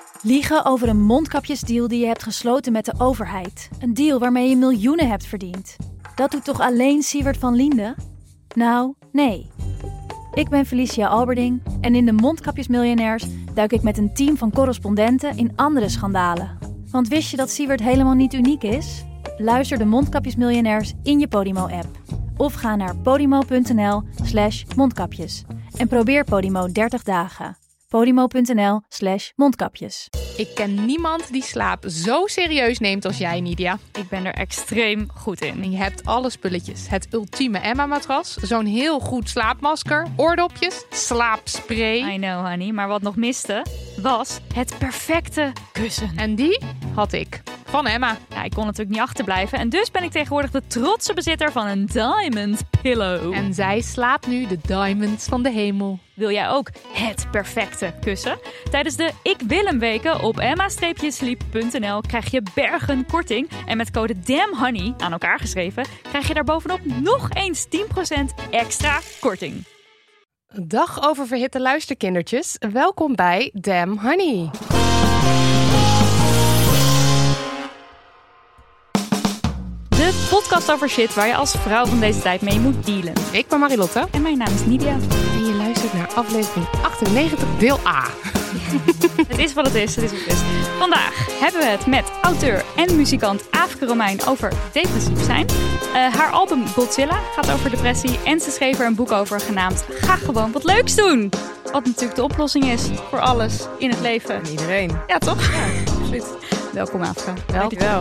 Liegen over een mondkapjesdeal die je hebt gesloten met de overheid. Een deal waarmee je miljoenen hebt verdiend. Dat doet toch alleen Siewert van Liende? Nou, nee. Ik ben Felicia Alberding en in de Mondkapjesmiljonairs duik ik met een team van correspondenten in andere schandalen. Want wist je dat Siewert helemaal niet uniek is? Luister de Mondkapjesmiljonairs in je Podimo-app. Of ga naar podimo.nl/mondkapjes. En probeer Podimo 30 dagen. Podimo.nl/mondkapjes. Ik ken niemand die slaap zo serieus neemt als jij, Nidia. Ik ben er extreem goed in. En je hebt alle spulletjes. Het ultieme Emma-matras, zo'n heel goed slaapmasker, oordopjes, slaapspray. I know, honey. Maar wat nog miste, was het perfecte kussen. En die had ik. Van Emma. Ja, ik kon natuurlijk niet achterblijven. En dus ben ik tegenwoordig de trotse bezitter van een Diamond Pillow. En zij slaapt nu de diamonds van de hemel. Wil jij ook het perfecte kussen? Tijdens de Ik Wil Hem weken op emma-sleep.nl krijg je bergen korting. En met code DAMNHONEY, aan elkaar geschreven, krijg je daarbovenop nog eens 10% extra korting. Dag oververhitte luisterkindertjes. Welkom bij Damn Honey. De podcast over shit waar je als vrouw van deze tijd mee moet dealen. Ik ben Marilotte. En mijn naam is Nidia. En je luistert naar aflevering 98, deel A. Het is wat het is, Vandaag hebben we het met auteur en muzikant Aafke Romein over depressief zijn. Haar album Godzilla gaat over depressie en ze schreef er een boek over genaamd Ga gewoon wat leuks doen. Wat natuurlijk de oplossing is voor alles in het leven. En iedereen. Ja, toch? Ja, absoluut. Welkom Aafke. Dankjewel.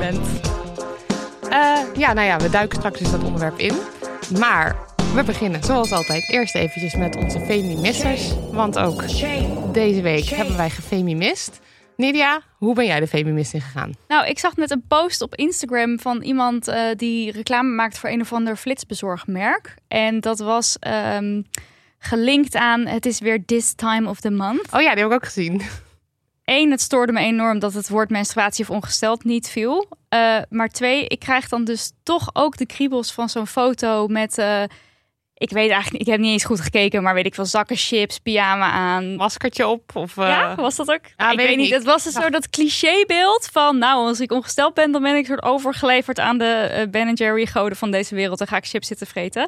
We duiken straks dus dat onderwerp in. Maar we beginnen zoals altijd eerst eventjes met onze Femimissers. Want ook deze week hebben wij gefemimist. Nidia, hoe ben jij de femimist ingegaan? Nou, ik zag net een post op Instagram van iemand die reclame maakt voor een of ander flitsbezorgmerk. En dat was gelinkt aan het is weer this time of the month. Oh ja, die heb ik ook gezien. Eén, het stoorde me enorm dat het woord menstruatie of ongesteld niet viel. Maar twee, ik krijg dan dus toch ook de kriebels van zo'n foto met... ik weet eigenlijk niet, ik heb niet eens goed gekeken, maar weet ik veel, zakken chips, pyjama aan. Maskertje op? Of, Ja, was dat ook? Ik weet niet. Het was een soort dat clichébeeld van, nou, als ik ongesteld ben, dan ben ik soort overgeleverd aan de Ben Jerry goden van deze wereld. Dan ga ik chips zitten vreten.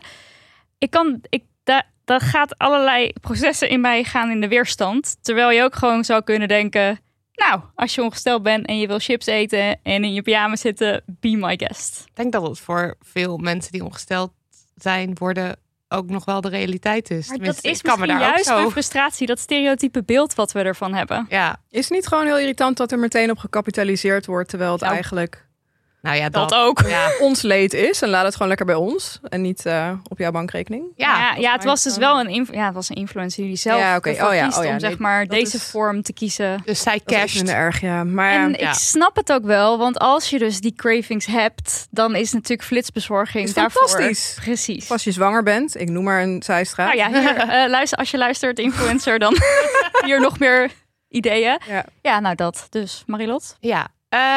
Dat gaat allerlei processen in mij gaan in de weerstand. Terwijl je ook gewoon zou kunnen denken... Nou, als je ongesteld bent en je wil chips eten en in je pyjama zitten, be my guest. Ik denk dat het voor veel mensen die ongesteld zijn worden ook nog wel de realiteit is. Maar dat is misschien juist mijn frustratie, dat stereotype beeld wat we ervan hebben. Ja. Is het niet gewoon heel irritant dat er meteen op gecapitaliseerd wordt, terwijl het eigenlijk... Nou ja, dat ook. Ja. Ons leed is en laat het gewoon lekker bij ons en niet op jouw bankrekening. Ja, het was dus wel een influencer die zelf kiest om zeg maar deze vorm te kiezen. Dus zij casht. Dat is erg, ja. Maar en ik snap het ook wel, want als je dus die cravings hebt, dan is natuurlijk flitsbezorging is daarvoor. Fantastisch. Precies. Als je zwanger bent, ik noem maar een zijstraat. Nou ja, hier, als je luistert, influencer, dan hier nog meer ideeën. Ja, nou dat. Dus Marilot? Ja,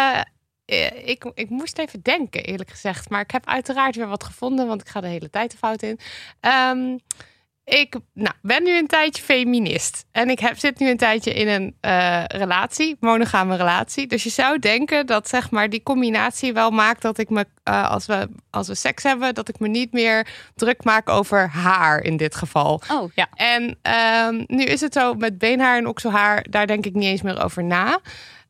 ik moest even denken, eerlijk gezegd. Maar ik heb uiteraard weer wat gevonden, want ik ga de hele tijd de fout in. Ik ben nu een tijdje feminist. En ik zit nu een tijdje in een monogame relatie. Dus je zou denken dat zeg maar die combinatie wel maakt dat ik me, als we seks hebben, dat ik me niet meer druk maak over haar in dit geval. Oh, ja. En nu is het zo met beenhaar en okselhaar, daar denk ik niet eens meer over na.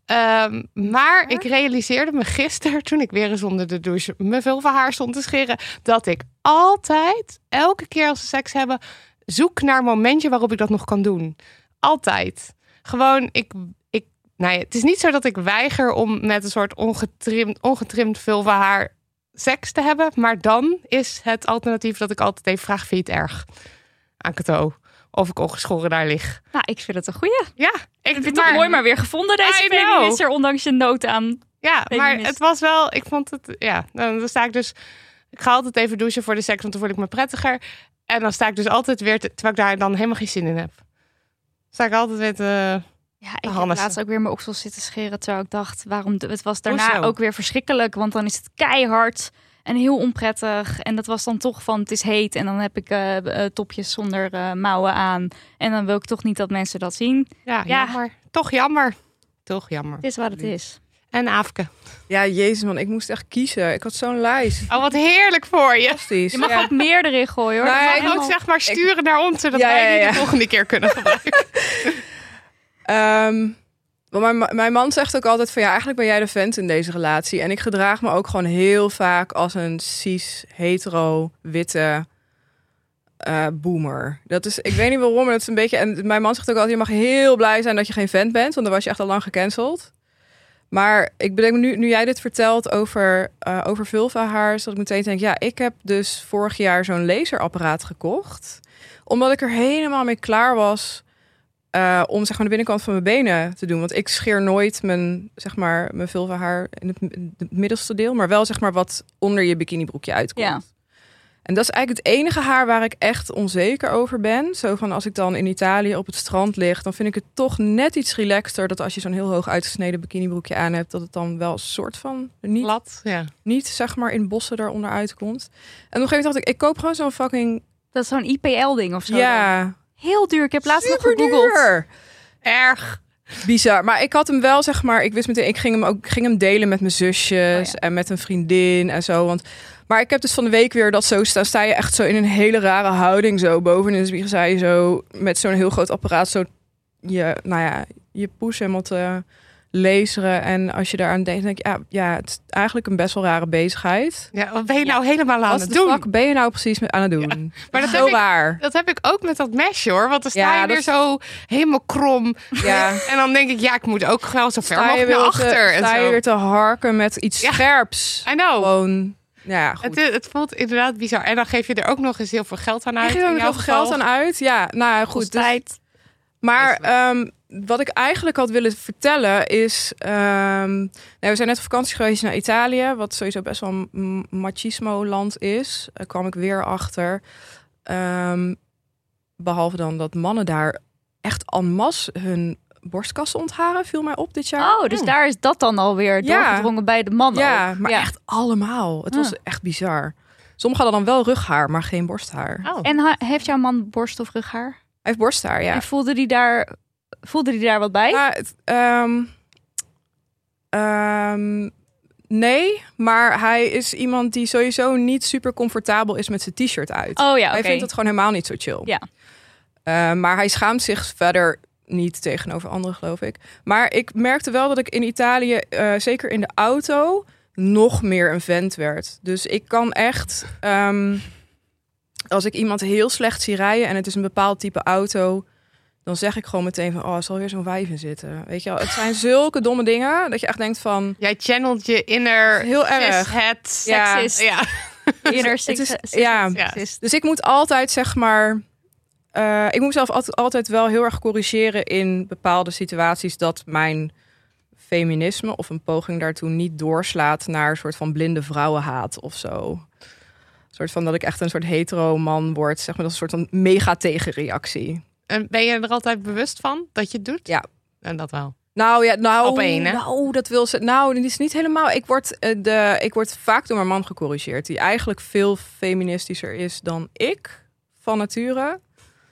Maar ik realiseerde me gisteren, toen ik weer eens onder de douche mijn vulvahaar stond te scheren, dat ik altijd, elke keer als we seks hebben, zoek naar een momentje waarop ik dat nog kan doen. Altijd. Gewoon, het is niet zo dat ik weiger om met een soort ongetrimd vulvahaar seks te hebben, maar dan is het alternatief dat ik altijd even vraag, vind je het erg? Aan Cato. Of ik ongeschoren daar lig. Nou, ik vind het een goeie. Ja. Ik vind het toch mooi maar weer gevonden, deze feminist, ondanks je nood aan. Ja, maar het was wel, ik vond het, dan sta ik dus, ik ga altijd even douchen voor de seks, want dan voel ik me prettiger. En dan sta ik dus altijd weer, terwijl ik daar dan helemaal geen zin in heb. Sta ik altijd weer te... Ja, ik heb laatst ook weer mijn oksels zitten scheren, terwijl ik dacht, het was daarna ook weer verschrikkelijk, want dan is het keihard en heel onprettig. En dat was dan toch van, het is heet en dan heb ik topjes zonder mouwen aan. En dan wil ik toch niet dat mensen dat zien. Ja, jammer. Toch jammer. toch? Jammer. Het is wat het is. En Aafke. Ja, jezus man, ik moest echt kiezen. Ik had zo'n lijst. Oh, wat heerlijk voor je. Fantastisch. Je mag ook meer erin gooien, hoor. Nee, Dat is Ik helemaal- ook zeg maar sturen naar ons, zodat Ja, wij die ja. de volgende keer kunnen gebruiken. Want mijn man zegt ook altijd van ja, eigenlijk ben jij de vent in deze relatie. En ik gedraag me ook gewoon heel vaak als een cis, hetero, witte boomer. Dat is, ik weet niet waarom, maar dat is een beetje. En mijn man zegt ook altijd: je mag heel blij zijn dat je geen vent bent, want dan was je echt al lang gecanceld. Maar ik bedenk nu jij dit vertelt over vulvahaar, dat ik meteen denk, ja, ik heb dus vorig jaar zo'n laserapparaat gekocht, omdat ik er helemaal mee klaar was om zeg maar de binnenkant van mijn benen te doen. Want ik scheer nooit mijn vulvahaar in het middelste deel, maar wel zeg maar wat onder je bikinibroekje uitkomt. Ja. En dat is eigenlijk het enige haar waar ik echt onzeker over ben. Zo van als ik dan in Italië op het strand lig, dan vind ik het toch net iets relaxter dat als je zo'n heel hoog uitgesneden bikinibroekje aan hebt, dat het dan wel een soort van Lat, ja. niet zeg maar in bossen eronder uitkomt. En op een gegeven moment dacht ik koop gewoon zo'n fucking Dat is zo'n IPL-ding of zo. dan. ja, Heel duur. Ik heb laatst nog gegoogeld. superduur. Erg. Bizar. Maar ik had hem wel, zeg maar, ik wist meteen, ik ging hem delen met mijn zusjes Oh ja. en met een vriendin en zo. Maar ik heb dus van de week weer dat zo staan. Sta je echt zo in een hele rare houding zo bovenin de spiegel. Sta je zo met zo'n heel groot apparaat zo je poes helemaal te laseren. En als je daaraan denkt, denk ik, ja, het is eigenlijk een best wel rare bezigheid. Ja, wat ben je nou helemaal aan Wat het de doen? fuck ben je nou precies aan het doen? Maar dat zo heb ik- waar. Dat heb ik ook met dat mesje, hoor. Want dan sta Ja, je weer dat- zo helemaal krom. Ja. En dan denk ik, ja, ik moet ook wel zo ver Sta je mogelijk naar weer achter. En sta je zo. weer te harken met iets Ja. scherps. I know. Gewoon, ja, goed. Het voelt inderdaad bizar. En dan geef je er ook nog eens heel veel geld aan uit. Ik geef er in ook jouw heel veel geld geval. aan uit. Ja, nou goed. Kost Dus, tijd. maar wat ik eigenlijk had willen vertellen is... we zijn net op vakantie geweest naar Italië. Wat sowieso best wel een machismo-land is. Daar kwam ik weer achter. Behalve dan dat mannen daar echt en masse hun borstkassen ontharen. Viel mij op dit jaar. Oh, dus daar is dat dan alweer Ja. doorgedrongen bij de mannen. Ja, ook. maar echt allemaal. Het was echt bizar. Sommigen hadden dan wel rughaar, maar geen borsthaar. Oh. En heeft jouw man borst- of rughaar? Hij heeft borsthaar, ja. En voelde die daar wat bij? Ja, nee, maar hij is iemand die sowieso niet super comfortabel is met zijn t-shirt uit. Oh ja, Hij oké. vindt het gewoon helemaal niet zo chill. Ja. Maar hij schaamt zich verder niet tegenover anderen, geloof ik. Maar ik merkte wel dat ik in Italië, zeker in de auto, nog meer een vent werd. Dus ik kan echt, als ik iemand heel slecht zie rijden en het is een bepaald type auto, dan zeg ik gewoon meteen van, er zal weer zo'n wijf in zitten. Weet je wel, het zijn zulke domme dingen dat je echt denkt van, Jij channelt je inner Heel erg. het Ja. Seksist. Ja. Inner het is, seksist. ja. Seksist. Dus ik moet altijd, zeg maar, ik moet mezelf altijd wel heel erg corrigeren in bepaalde situaties dat mijn feminisme of een poging daartoe niet doorslaat naar een soort van blinde vrouwenhaat of zo. Een soort van dat ik echt een soort hetero man word, zeg maar, dat is een soort van mega tegenreactie. En ben je er altijd bewust van dat je het doet? Ja. En dat wel. Nou, Op één, hè? dat wil ze. Nou, dat is niet helemaal. Ik word vaak door mijn man gecorrigeerd, die eigenlijk veel feministischer is dan ik van nature.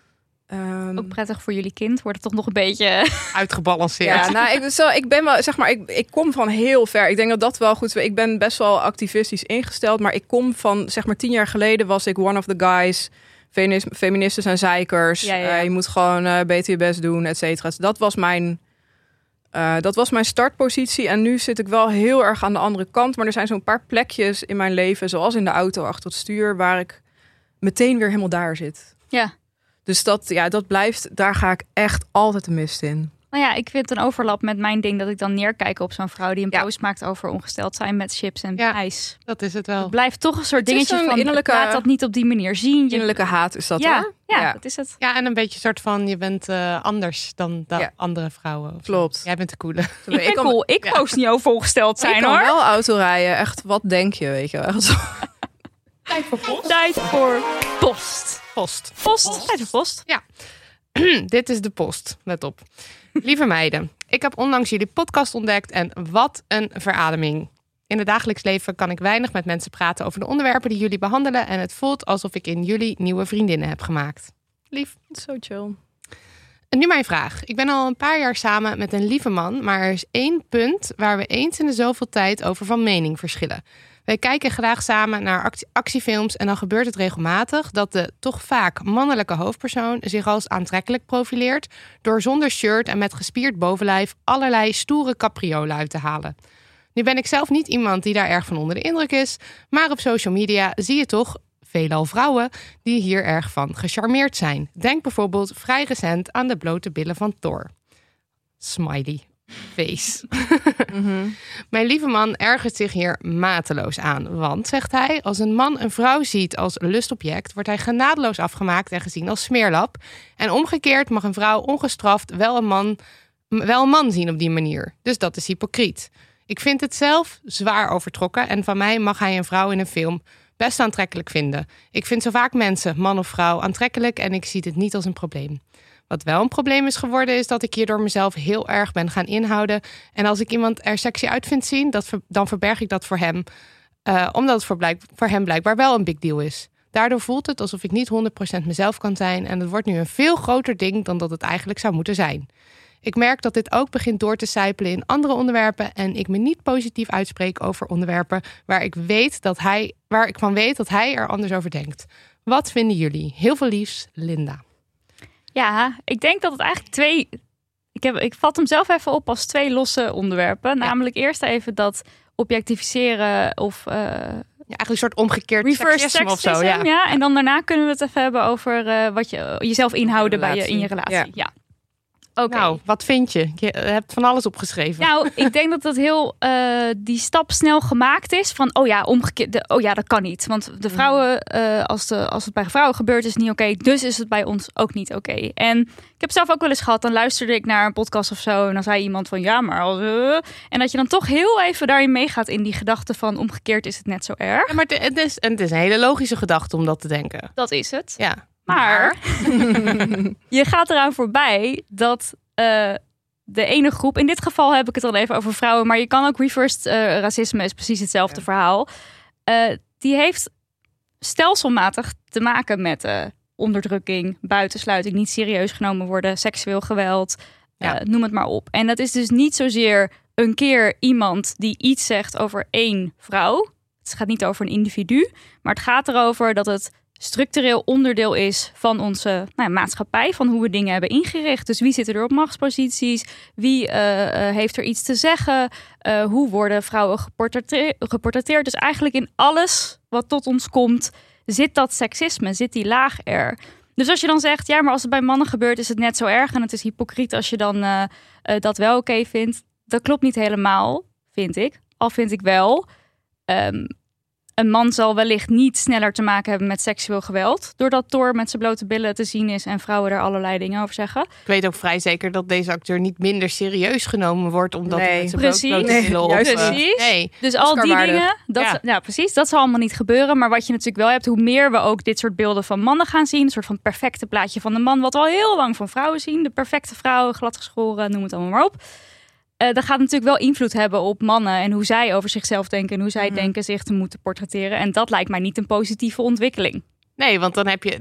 Ook prettig voor jullie kind. Wordt het toch nog een beetje... Uitgebalanceerd. Ja, nou, ik ben wel, zeg maar, ik kom van heel ver. Ik denk dat dat wel goed is. Ik ben best wel activistisch ingesteld, maar ik kom van, zeg maar, 10 jaar geleden was ik one of the guys. Feministen zijn zeikers. Ja. Je moet gewoon beter je best doen, et cetera. Dat was mijn startpositie. En nu zit ik wel heel erg aan de andere kant. Maar er zijn zo'n paar plekjes in mijn leven, zoals in de auto achter het stuur, waar ik meteen weer helemaal daar zit. Ja. Dus dat blijft, daar ga ik echt altijd de mist in. Nou ja, ik vind een overlap met mijn ding dat ik dan neerkijk op zo'n vrouw die een Ja. post maakt over ongesteld zijn met chips en Ja. ijs. Dat is het wel. Het blijft toch een soort Het is dingetje een van, innerlijke- laat dat niet op die manier zien. Je- Innerlijke haat is dat, ja, hoor. ja, dat is het. Ja, en een beetje soort van, je bent anders dan Ja. andere vrouwen. of zo. Klopt. Jij bent de coole. Ik ben cool. Ik Ja. post niet over ongesteld zijn, ik kan hoor. wel auto rijden. Echt, wat denk je, weet je wel. Echt zo. Tijd voor post. Post. Post. Tijd voor post. Dit is de post. Let op. Lieve meiden, ik heb onlangs jullie podcast ontdekt en wat een verademing. In het dagelijks leven kan ik weinig met mensen praten over de onderwerpen die jullie behandelen en het voelt alsof ik in jullie nieuwe vriendinnen heb gemaakt. Lief. Zo chill. En nu mijn vraag. Ik ben al een paar jaar samen met een lieve man, maar er is 1 punt waar we eens in de zoveel tijd over van mening verschillen. Wij kijken graag samen naar actiefilms en dan gebeurt het regelmatig dat de toch vaak mannelijke hoofdpersoon zich als aantrekkelijk profileert door zonder shirt en met gespierd bovenlijf allerlei stoere capriolen uit te halen. Nu ben ik zelf niet iemand die daar erg van onder de indruk is, maar op social media zie je toch veelal vrouwen die hier erg van gecharmeerd zijn. Denk bijvoorbeeld vrij recent aan de blote billen van Thor. Smiley face. Mijn lieve man ergert zich hier mateloos aan. Want, zegt hij, als een man een vrouw ziet als lustobject, wordt hij genadeloos afgemaakt en gezien als smeerlap. En omgekeerd mag een vrouw ongestraft wel een man zien op die manier. Dus dat is hypocriet. Ik vind het zelf zwaar overtrokken en van mij mag hij een vrouw in een film best aantrekkelijk vinden. Ik vind zo vaak mensen, man of vrouw, aantrekkelijk en ik zie dit niet als een probleem. Wat wel een probleem is geworden, is dat ik hierdoor mezelf heel erg ben gaan inhouden. En als ik iemand er sexy uit vind zien, dan verberg ik dat voor hem. Omdat het voor hem blijkbaar wel een big deal is. Daardoor voelt het alsof ik niet 100% mezelf kan zijn. En het wordt nu een veel groter ding dan dat het eigenlijk zou moeten zijn. Ik merk dat dit ook begint door te sijpelen in andere onderwerpen. En ik me niet positief uitspreek over onderwerpen waar ik van weet dat hij er anders over denkt. Wat vinden jullie? Heel veel liefs, Linda. Ja, ik denk dat het eigenlijk ik vat hem zelf even op als 2 losse onderwerpen. Ja. Namelijk eerst even dat objectificeren of eigenlijk een soort omgekeerd reverse seksisme of zo. Ja. En dan daarna kunnen we het even hebben over wat je jezelf inhouden in je relatie. Ja. Okay. Nou, wat vind je? Je hebt van alles opgeschreven. Nou, ik denk dat het heel die stap snel gemaakt is van omgekeerd. Dat kan niet. Want de vrouwen, als het bij vrouwen gebeurt, is het niet oké. Dus is het bij ons ook niet oké. En ik heb zelf ook wel eens gehad. Dan luisterde ik naar een podcast of zo. En dan zei iemand van maar als. En dat je dan toch heel even daarin meegaat in die gedachte van omgekeerd is het net zo erg. Ja, maar het is een hele logische gedachte om dat te denken. Dat is het. Ja. Maar je gaat eraan voorbij dat de ene groep, in dit geval heb ik het al even over vrouwen, maar je kan ook reversed racisme, is precies hetzelfde verhaal. Die heeft stelselmatig te maken met onderdrukking, buitensluiting, niet serieus genomen worden, seksueel geweld, noem het maar op. En dat is dus niet zozeer een keer iemand die iets zegt over 1 vrouw. Het gaat niet over een individu, maar het gaat erover dat het structureel onderdeel is van onze maatschappij, van hoe we dingen hebben ingericht. Dus wie zit er op machtsposities? Wie heeft er iets te zeggen? Hoe worden vrouwen geportretteerd? Dus eigenlijk in alles wat tot ons komt, zit dat seksisme, zit die laag er. Dus als je dan zegt, maar als het bij mannen gebeurt, is het net zo erg en het is hypocriet als je dan dat wel oké vindt. Dat klopt niet helemaal, vind ik. Al vind ik wel. Een man zal wellicht niet sneller te maken hebben met seksueel geweld, doordat Thor met zijn blote billen te zien is en vrouwen er allerlei dingen over zeggen. Ik weet ook vrij zeker dat deze acteur niet minder serieus genomen wordt omdat hij met zijn blote billen op. Precies. Dus al die dingen, precies, dat zal allemaal niet gebeuren. Maar wat je natuurlijk wel hebt, hoe meer we ook dit soort beelden van mannen gaan zien, een soort van perfecte plaatje van de man, wat we al heel lang van vrouwen zien, de perfecte vrouw, gladgeschoren, noem het allemaal maar op. Dat gaat natuurlijk wel invloed hebben op mannen en hoe zij over zichzelf denken en hoe zij denken zich te moeten portretteren. En dat lijkt mij niet een positieve ontwikkeling. Nee, want dan heb je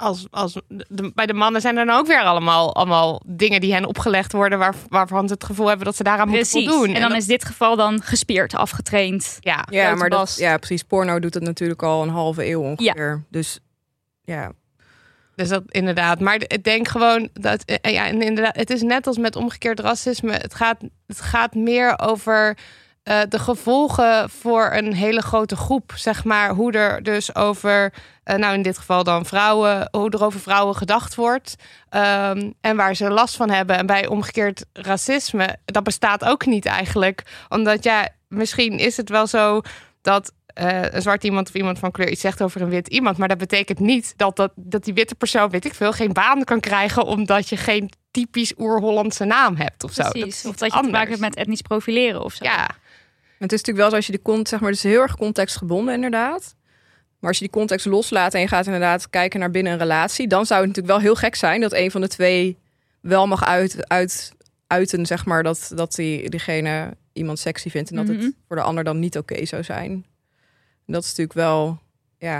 bij de mannen zijn er dan ook weer allemaal dingen die hen opgelegd worden waarvan ze het gevoel hebben dat ze daaraan moeten voldoen. En dan is dit geval dan gespierd, afgetraind. Ja, maar precies. Porno doet het natuurlijk al een halve eeuw ongeveer. Ja. Dus ja. Dus dat inderdaad. Maar ik denk gewoon dat inderdaad, het is net als met omgekeerd racisme. Het gaat meer over de gevolgen voor een hele grote groep. Zeg maar hoe er dus over, in dit geval dan vrouwen, hoe er over vrouwen gedacht wordt. En waar ze last van hebben. En bij omgekeerd racisme, dat bestaat ook niet eigenlijk. Omdat misschien is het wel zo dat een zwart iemand of iemand van kleur iets zegt over een wit iemand. Maar dat betekent niet dat die witte persoon, weet ik veel, geen baan kan krijgen omdat je geen typisch oer-Hollandse naam hebt of zo. Precies, of dat je te maken hebt met etnisch profileren of zo. Ja. Het is natuurlijk wel zo als je het is heel erg contextgebonden inderdaad. Maar als je die context loslaat en je gaat inderdaad kijken naar binnen een relatie, dan zou het natuurlijk wel heel gek zijn dat een van de twee wel mag uiten, zeg maar, dat diegene iemand sexy vindt en dat het voor de ander dan niet oké zou zijn. Dat is natuurlijk wel,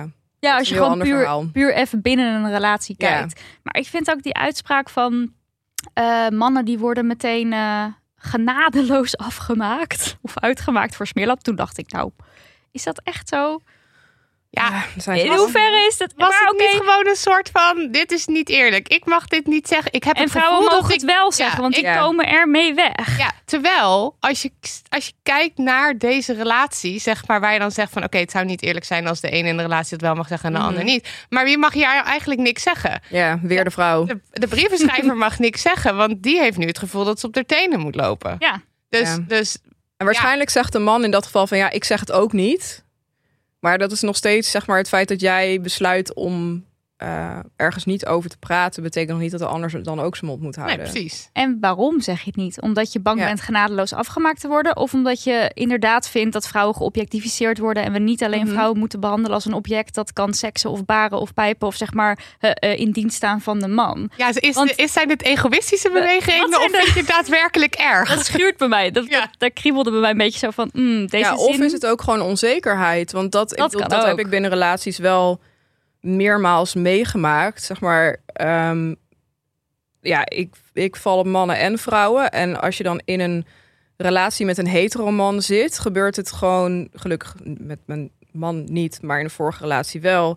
als je gewoon puur even binnen een relatie kijkt. Ja. Maar ik vind ook die uitspraak van Mannen die worden meteen genadeloos afgemaakt of uitgemaakt voor smeerlap. Toen dacht ik, nou, is dat echt zo? Ja, in hoeverre is het? Was het niet gewoon een soort van, dit is niet eerlijk. Ik mag dit niet zeggen. Ik heb en het vrouwen gevoel mogen het wel zeggen, want die komen ermee weg. Ja, terwijl, als je kijkt naar deze relatie, zeg maar, waar je dan zegt van, oké, het zou niet eerlijk zijn als de ene in de relatie het wel mag zeggen en de ander niet. Maar wie mag hier eigenlijk niks zeggen? Ja, weer de vrouw. De brievenschrijver mag niks zeggen, want die heeft nu het gevoel dat ze op haar tenen moet lopen. Ja. Dus en waarschijnlijk zegt de man in dat geval van, ja, ik zeg het ook niet. Maar dat is nog steeds, zeg maar, het feit dat jij besluit om ergens niet over te praten, betekent nog niet dat de ander dan ook zijn mond moet houden. Nee, precies. En waarom zeg je het niet? Omdat je bang bent genadeloos afgemaakt te worden? Of omdat je inderdaad vindt dat vrouwen geobjectificeerd worden en we niet alleen vrouwen moeten behandelen als een object dat kan seksen of baren of pijpen of zeg maar in dienst staan van de man? Ja, zijn dit egoïstische bewegingen of vind je het daadwerkelijk erg? Dat schuurt bij mij. Daar kriebelde bij mij een beetje zo van deze of zin... is het ook gewoon onzekerheid? Want dat heb ik binnen relaties wel meermaals meegemaakt, zeg maar. Ik val op mannen en vrouwen. En als je dan in een relatie met een hetero man zit, gebeurt het gewoon, gelukkig met mijn man niet, maar in de vorige relatie wel.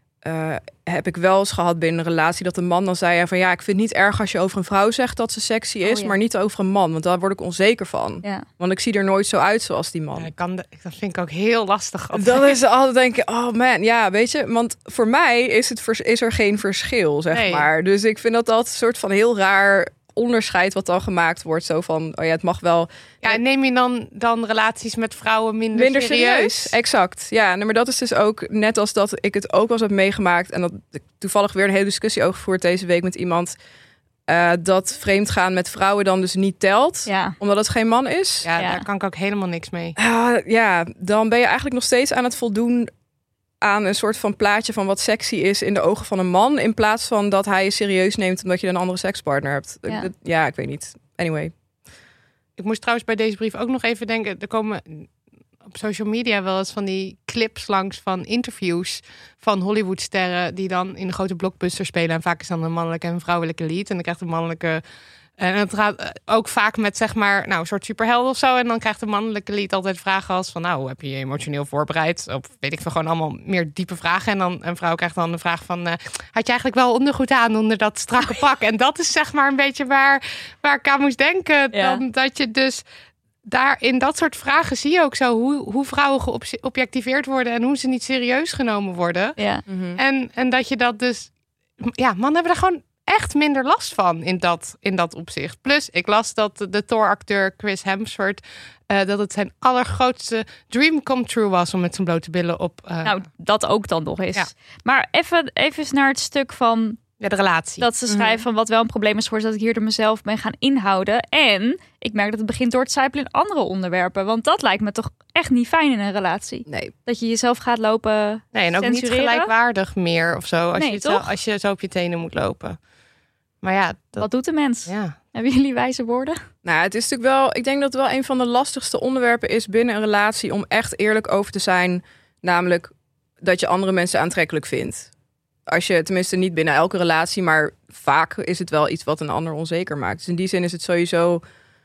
Heb ik wel eens gehad binnen een relatie dat de man dan zei van, ja, ik vind het niet erg als je over een vrouw zegt dat ze sexy is, maar niet over een man, want daar word ik onzeker van. Ja. Want ik zie er nooit zo uit zoals die man. Ja, dat vind ik ook heel lastig. Dat is altijd denken, oh man, ja, weet je, want voor mij is er geen verschil, zeg maar. Dus ik vind dat altijd een soort van heel raar onderscheid wat dan gemaakt wordt. Zo van, oh ja, het mag wel. Ja, neem je dan relaties met vrouwen minder serieus? Exact. Ja, maar dat is dus ook net als dat ik het ook wel eens heb meegemaakt. En dat ik toevallig weer een hele discussie over gevoerd deze week met iemand. Dat vreemdgaan met vrouwen dan dus niet telt. Ja. Omdat het geen man is. Ja, daar kan ik ook helemaal niks mee. Dan ben je eigenlijk nog steeds aan het voldoen aan een soort van plaatje van wat sexy is in de ogen van een man, in plaats van dat hij je serieus neemt omdat je een andere sekspartner hebt. Ja, ik weet niet. Anyway. Ik moest trouwens bij deze brief ook nog even denken, er komen op social media wel eens van die clips langs van interviews van Hollywoodsterren die dan in de grote blockbuster spelen. En vaak is dan een mannelijke en een vrouwelijke lead. En dan krijgt een mannelijke... En het gaat ook vaak met, zeg maar, een soort superhelden of zo. En dan krijgt de mannelijke lead altijd vragen als van, hoe heb je je emotioneel voorbereid? Of weet ik veel, gewoon allemaal meer diepe vragen. En dan een vrouw krijgt dan de vraag van, had je eigenlijk wel ondergoed aan onder dat strakke pak? En dat is zeg maar een beetje waar ik aan moest denken. Ja. Dan dat je dus daar in dat soort vragen zie je ook zo hoe vrouwen geobjectiveerd worden en hoe ze niet serieus genomen worden. Ja. En dat je dat dus, mannen hebben daar gewoon echt minder last van in dat opzicht. Plus, ik las dat de Thor-acteur Chris Hemsworth dat het zijn allergrootste dream come true was om met zijn blote billen op... dat ook dan nog eens. Ja. Maar even naar het stuk van de relatie. Dat ze schrijven van wat wel een probleem is voor dat ik hier door mezelf ben gaan inhouden. En ik merk dat het begint door te sijpelen in andere onderwerpen. Want dat lijkt me toch echt niet fijn in een relatie. Nee. Dat je jezelf gaat lopen en ook niet gelijkwaardig meer of zo. Als je zo op je tenen moet lopen. Maar wat doet de mens? Ja. Hebben jullie wijze woorden? Nou, het is natuurlijk wel. Ik denk dat het wel een van de lastigste onderwerpen is binnen een relatie om echt eerlijk over te zijn. Namelijk dat je andere mensen aantrekkelijk vindt. Als je, tenminste niet binnen elke relatie, maar vaak is het wel iets wat een ander onzeker maakt. Dus in die zin is het sowieso,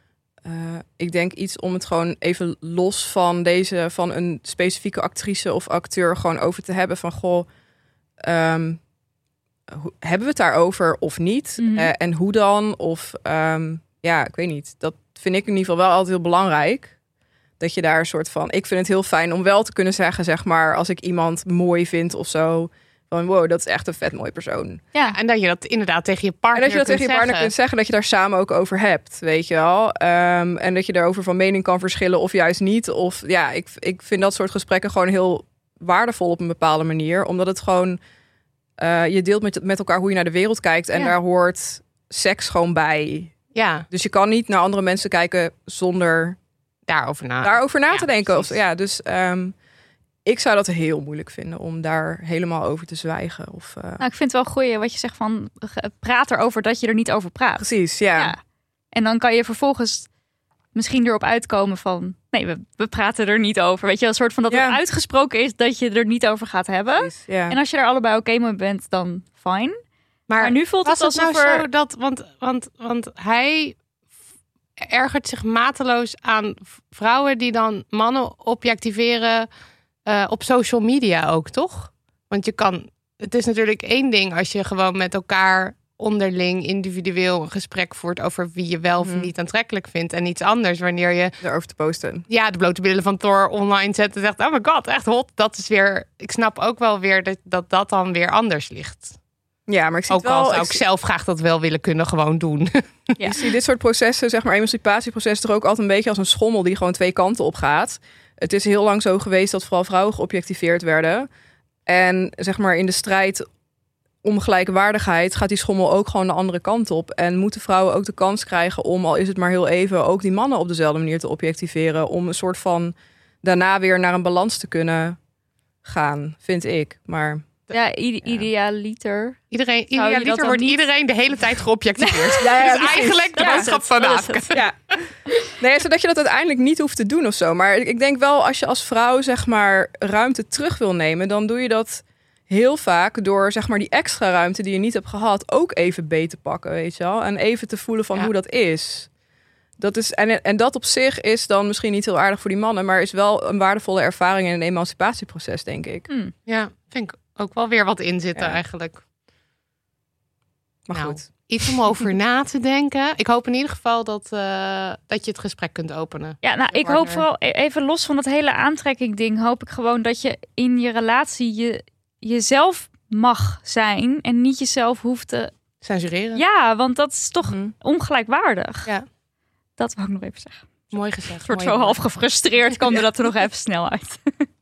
ik denk iets om het gewoon even los van van een specifieke actrice of acteur gewoon over te hebben van, goh, hebben we het daarover of niet? Mm-hmm. En hoe dan? Of ik weet niet. Dat vind ik in ieder geval wel altijd heel belangrijk. Dat je daar een soort van, ik vind het heel fijn om wel te kunnen zeggen, zeg maar, als ik iemand mooi vind of zo, van wow, dat is echt een vet mooi persoon. Ja, en dat je dat inderdaad tegen je partner kunt zeggen. En dat je dat tegen je partner kunt zeggen, dat je daar samen ook over hebt, weet je wel. En dat je daarover van mening kan verschillen of juist niet. Of ik vind dat soort gesprekken gewoon heel waardevol op een bepaalde manier. Omdat het gewoon, je deelt met elkaar hoe je naar de wereld kijkt. En daar hoort seks gewoon bij. Ja. Dus je kan niet naar andere mensen kijken zonder daarover na te denken. Dus ik zou dat heel moeilijk vinden om daar helemaal over te zwijgen. Ik vind het wel goed wat je zegt van praat erover dat je er niet over praat. Precies, ja. En dan kan je vervolgens misschien erop uitkomen van nee, we praten er niet over. Weet je, een soort van dat het uitgesproken is dat je er niet over gaat hebben. Precies, ja. En als je er allebei oké mee bent, dan fijn. Maar nu voelt het alsof nou zo dat... Want hij ergert zich mateloos aan vrouwen die dan mannen objectiveren op social media ook, toch? Want je kan... Het is natuurlijk één ding als je gewoon met elkaar onderling individueel een gesprek voert over wie je wel of niet aantrekkelijk vindt. En iets anders wanneer je... Daarover te posten. Ja, de blote billen van Thor online zet en zegt, oh my god, echt hot. Dat is weer... Ik snap ook wel weer dat dan weer anders ligt. Ja, maar ik zie ook het wel... al zou ik zelf graag dat wel willen kunnen gewoon doen. Ja. Ik zie dit soort processen, zeg maar emancipatieprocessen, toch ook altijd een beetje als een schommel die gewoon twee kanten op gaat. Het is heel lang zo geweest dat vooral vrouwen geobjectiveerd werden. En zeg maar in de strijd om gelijkwaardigheid gaat die schommel ook gewoon de andere kant op. En moeten vrouwen ook de kans krijgen om, al is het maar heel even, ook die mannen op dezelfde manier te objectiveren. Om een soort van daarna weer naar een balans te kunnen gaan, vind ik. Maar... Ja, idealiter. Idealiter wordt iedereen de hele tijd geobjectiveerd. Ja, dat is eigenlijk de boodschap van Aafke. Ja. Nee, zodat je dat uiteindelijk niet hoeft te doen of zo. Maar ik denk wel, als je als vrouw zeg maar ruimte terug wil nemen, dan doe je dat heel vaak door zeg maar die extra ruimte die je niet hebt gehad ook even beet te pakken, weet je wel. En even te voelen van hoe dat is. Dat is en dat op zich is dan misschien niet heel aardig voor die mannen, maar is wel een waardevolle ervaring in een emancipatieproces, denk ik. Ja, vind ik ook wel weer wat in zitten eigenlijk. Maar goed. Iets om over na te denken. Ik hoop in ieder geval dat je het gesprek kunt openen. Ja, nou, ik hoop vooral even los van dat hele aantrekking ding, hoop ik gewoon dat je in je relatie jezelf mag zijn en niet jezelf hoeft te censureren. Ja, want dat is toch ongelijkwaardig. Ja. Dat wou ik nog even zeggen. Mooi gezegd. Ik word zo half gefrustreerd, kwam er dat er nog even snel uit.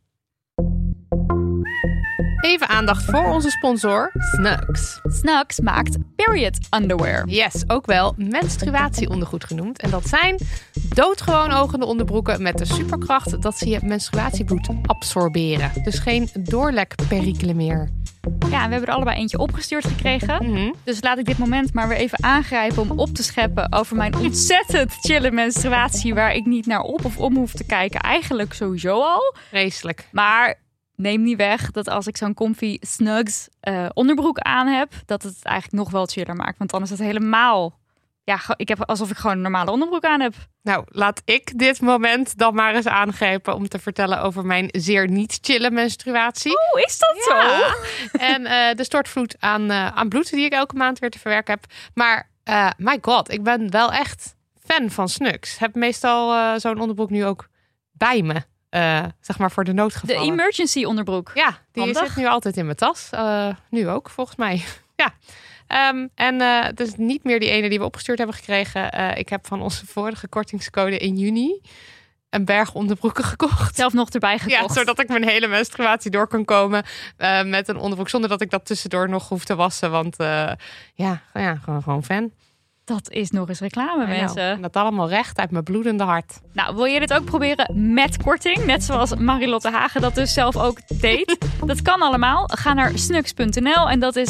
Even aandacht voor onze sponsor, Snugz. Snugz maakt period underwear. Yes, ook wel menstruatieondergoed genoemd. En dat zijn doodgewoon ogende onderbroeken met de superkracht dat ze je menstruatiebloed absorberen. Dus geen doorlekperikelen meer. Ja, en we hebben er allebei eentje opgestuurd gekregen. Dus laat ik dit moment maar weer even aangrijpen om op te scheppen over mijn ontzettend chille menstruatie, waar ik niet naar op of om hoef te kijken. Eigenlijk sowieso al. Vreselijk. Maar neem niet weg dat als ik zo'n comfy Snugz onderbroek aan heb, dat het eigenlijk nog wel chiller maakt. Want dan is het helemaal... Ja, ik heb alsof ik gewoon een normale onderbroek aan heb. Nou, laat ik dit moment dan maar eens aangrijpen om te vertellen over mijn zeer niet chille menstruatie. Oh, is dat zo? En de stortvloed aan bloed die ik elke maand weer te verwerken heb. Maar my god, ik ben wel echt fan van Snugz. Heb meestal zo'n onderbroek nu ook bij me. Zeg maar voor de noodgevallen. De emergency onderbroek. Ja, die zit nu altijd in mijn tas. Nu ook, volgens mij. Ja. Het is niet meer die ene die we opgestuurd hebben gekregen. Ik heb van onze vorige kortingscode in juni een berg onderbroeken gekocht. Zelf nog erbij gekocht. Ja, zodat ik mijn hele menstruatie door kan komen met een onderbroek. Zonder dat ik dat tussendoor nog hoef te wassen. Want gewoon fan. Dat is nog eens reclame, mensen. En dat allemaal recht uit mijn bloedende hart. Nou, wil je dit ook proberen met korting? Net zoals Marilotte Hagen dat dus zelf ook deed. Dat kan allemaal. Ga naar snugz.nl en dat is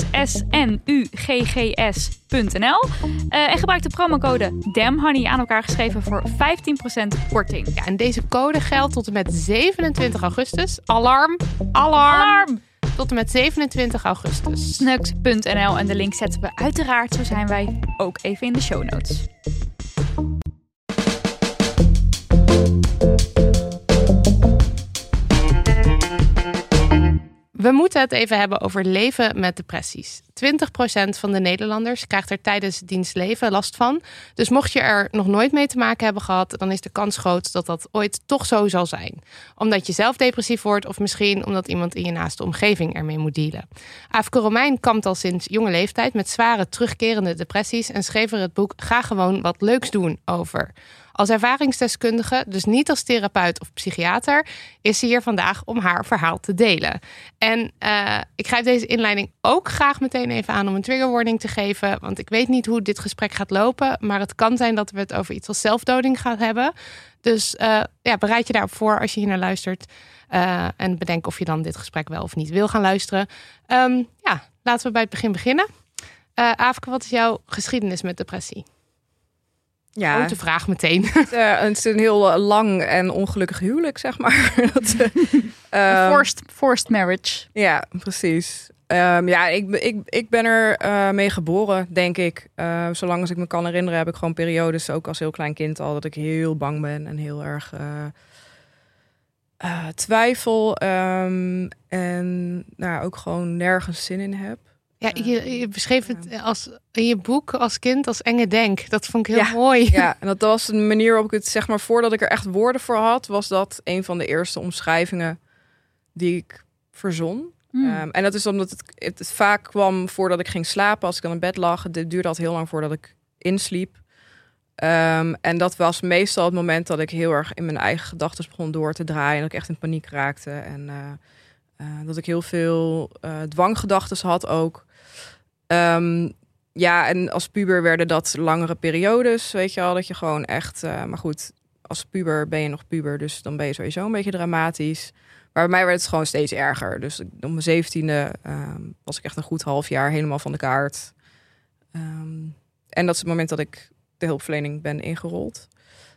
snuggs.nl. En gebruik de promocode DAMHoney aan elkaar geschreven voor 15% korting. Ja, en deze code geldt tot en met 27 augustus. Alarm! Tot en met 27 augustus. Snugz.nl en de link zetten we uiteraard, zo zijn wij, ook even in de show notes. We moeten het even hebben over leven met depressies. 20% van de Nederlanders krijgt er tijdens het dienstleven last van. Dus mocht je er nog nooit mee te maken hebben gehad, dan is de kans groot dat dat ooit toch zo zal zijn. Omdat je zelf depressief wordt of misschien omdat iemand in je naaste omgeving ermee moet dealen. Aafke Romein kampt al sinds jonge leeftijd met zware terugkerende depressies en schreef er het boek Ga gewoon wat leuks doen over. Als ervaringsdeskundige, dus niet als therapeut of psychiater, is ze hier vandaag om haar verhaal te delen. En ik grijp deze inleiding ook graag meteen even aan om een triggerwarning te geven. Want ik weet niet hoe dit gesprek gaat lopen. Maar het kan zijn dat we het over iets als zelfdoding gaan hebben. Dus bereid je daarop voor als je hier naar luistert. En bedenk of je dan dit gesprek wel of niet wil gaan luisteren. Laten we bij het begin beginnen. Aafke, wat is jouw geschiedenis met depressie? Ja, Grote vraag meteen. het is een heel lang en ongelukkig huwelijk, zeg maar. Forced marriage. Ja, precies. Ik ben er mee geboren, denk ik. Zolang als ik me kan herinneren, heb ik gewoon periodes, ook als heel klein kind al, dat ik heel bang ben en heel erg twijfel. En ook gewoon nergens zin in heb. Ja, je beschreef het als in je boek als kind als enge denk. Dat vond ik heel mooi. Ja, en dat was een manier waarop ik het, zeg maar, voordat ik er echt woorden voor had, was dat een van de eerste omschrijvingen die ik verzon. En dat is omdat het vaak kwam voordat ik ging slapen. Als ik dan in bed lag, het duurde altijd heel lang voordat ik insliep. En dat was meestal het moment dat ik heel erg in mijn eigen gedachten begon door te draaien. En dat ik echt in paniek raakte. En dat ik heel veel dwanggedachten had ook. En als puber werden dat langere periodes, weet je wel. Dat je gewoon echt... maar goed, als puber ben je nog puber. Dus dan ben je sowieso een beetje dramatisch. Maar bij mij werd het gewoon steeds erger. Dus op mijn 17e was ik echt een goed half jaar helemaal van de kaart. En dat is het moment dat ik de hulpverlening ben ingerold.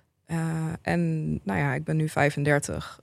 Ik ben nu 35.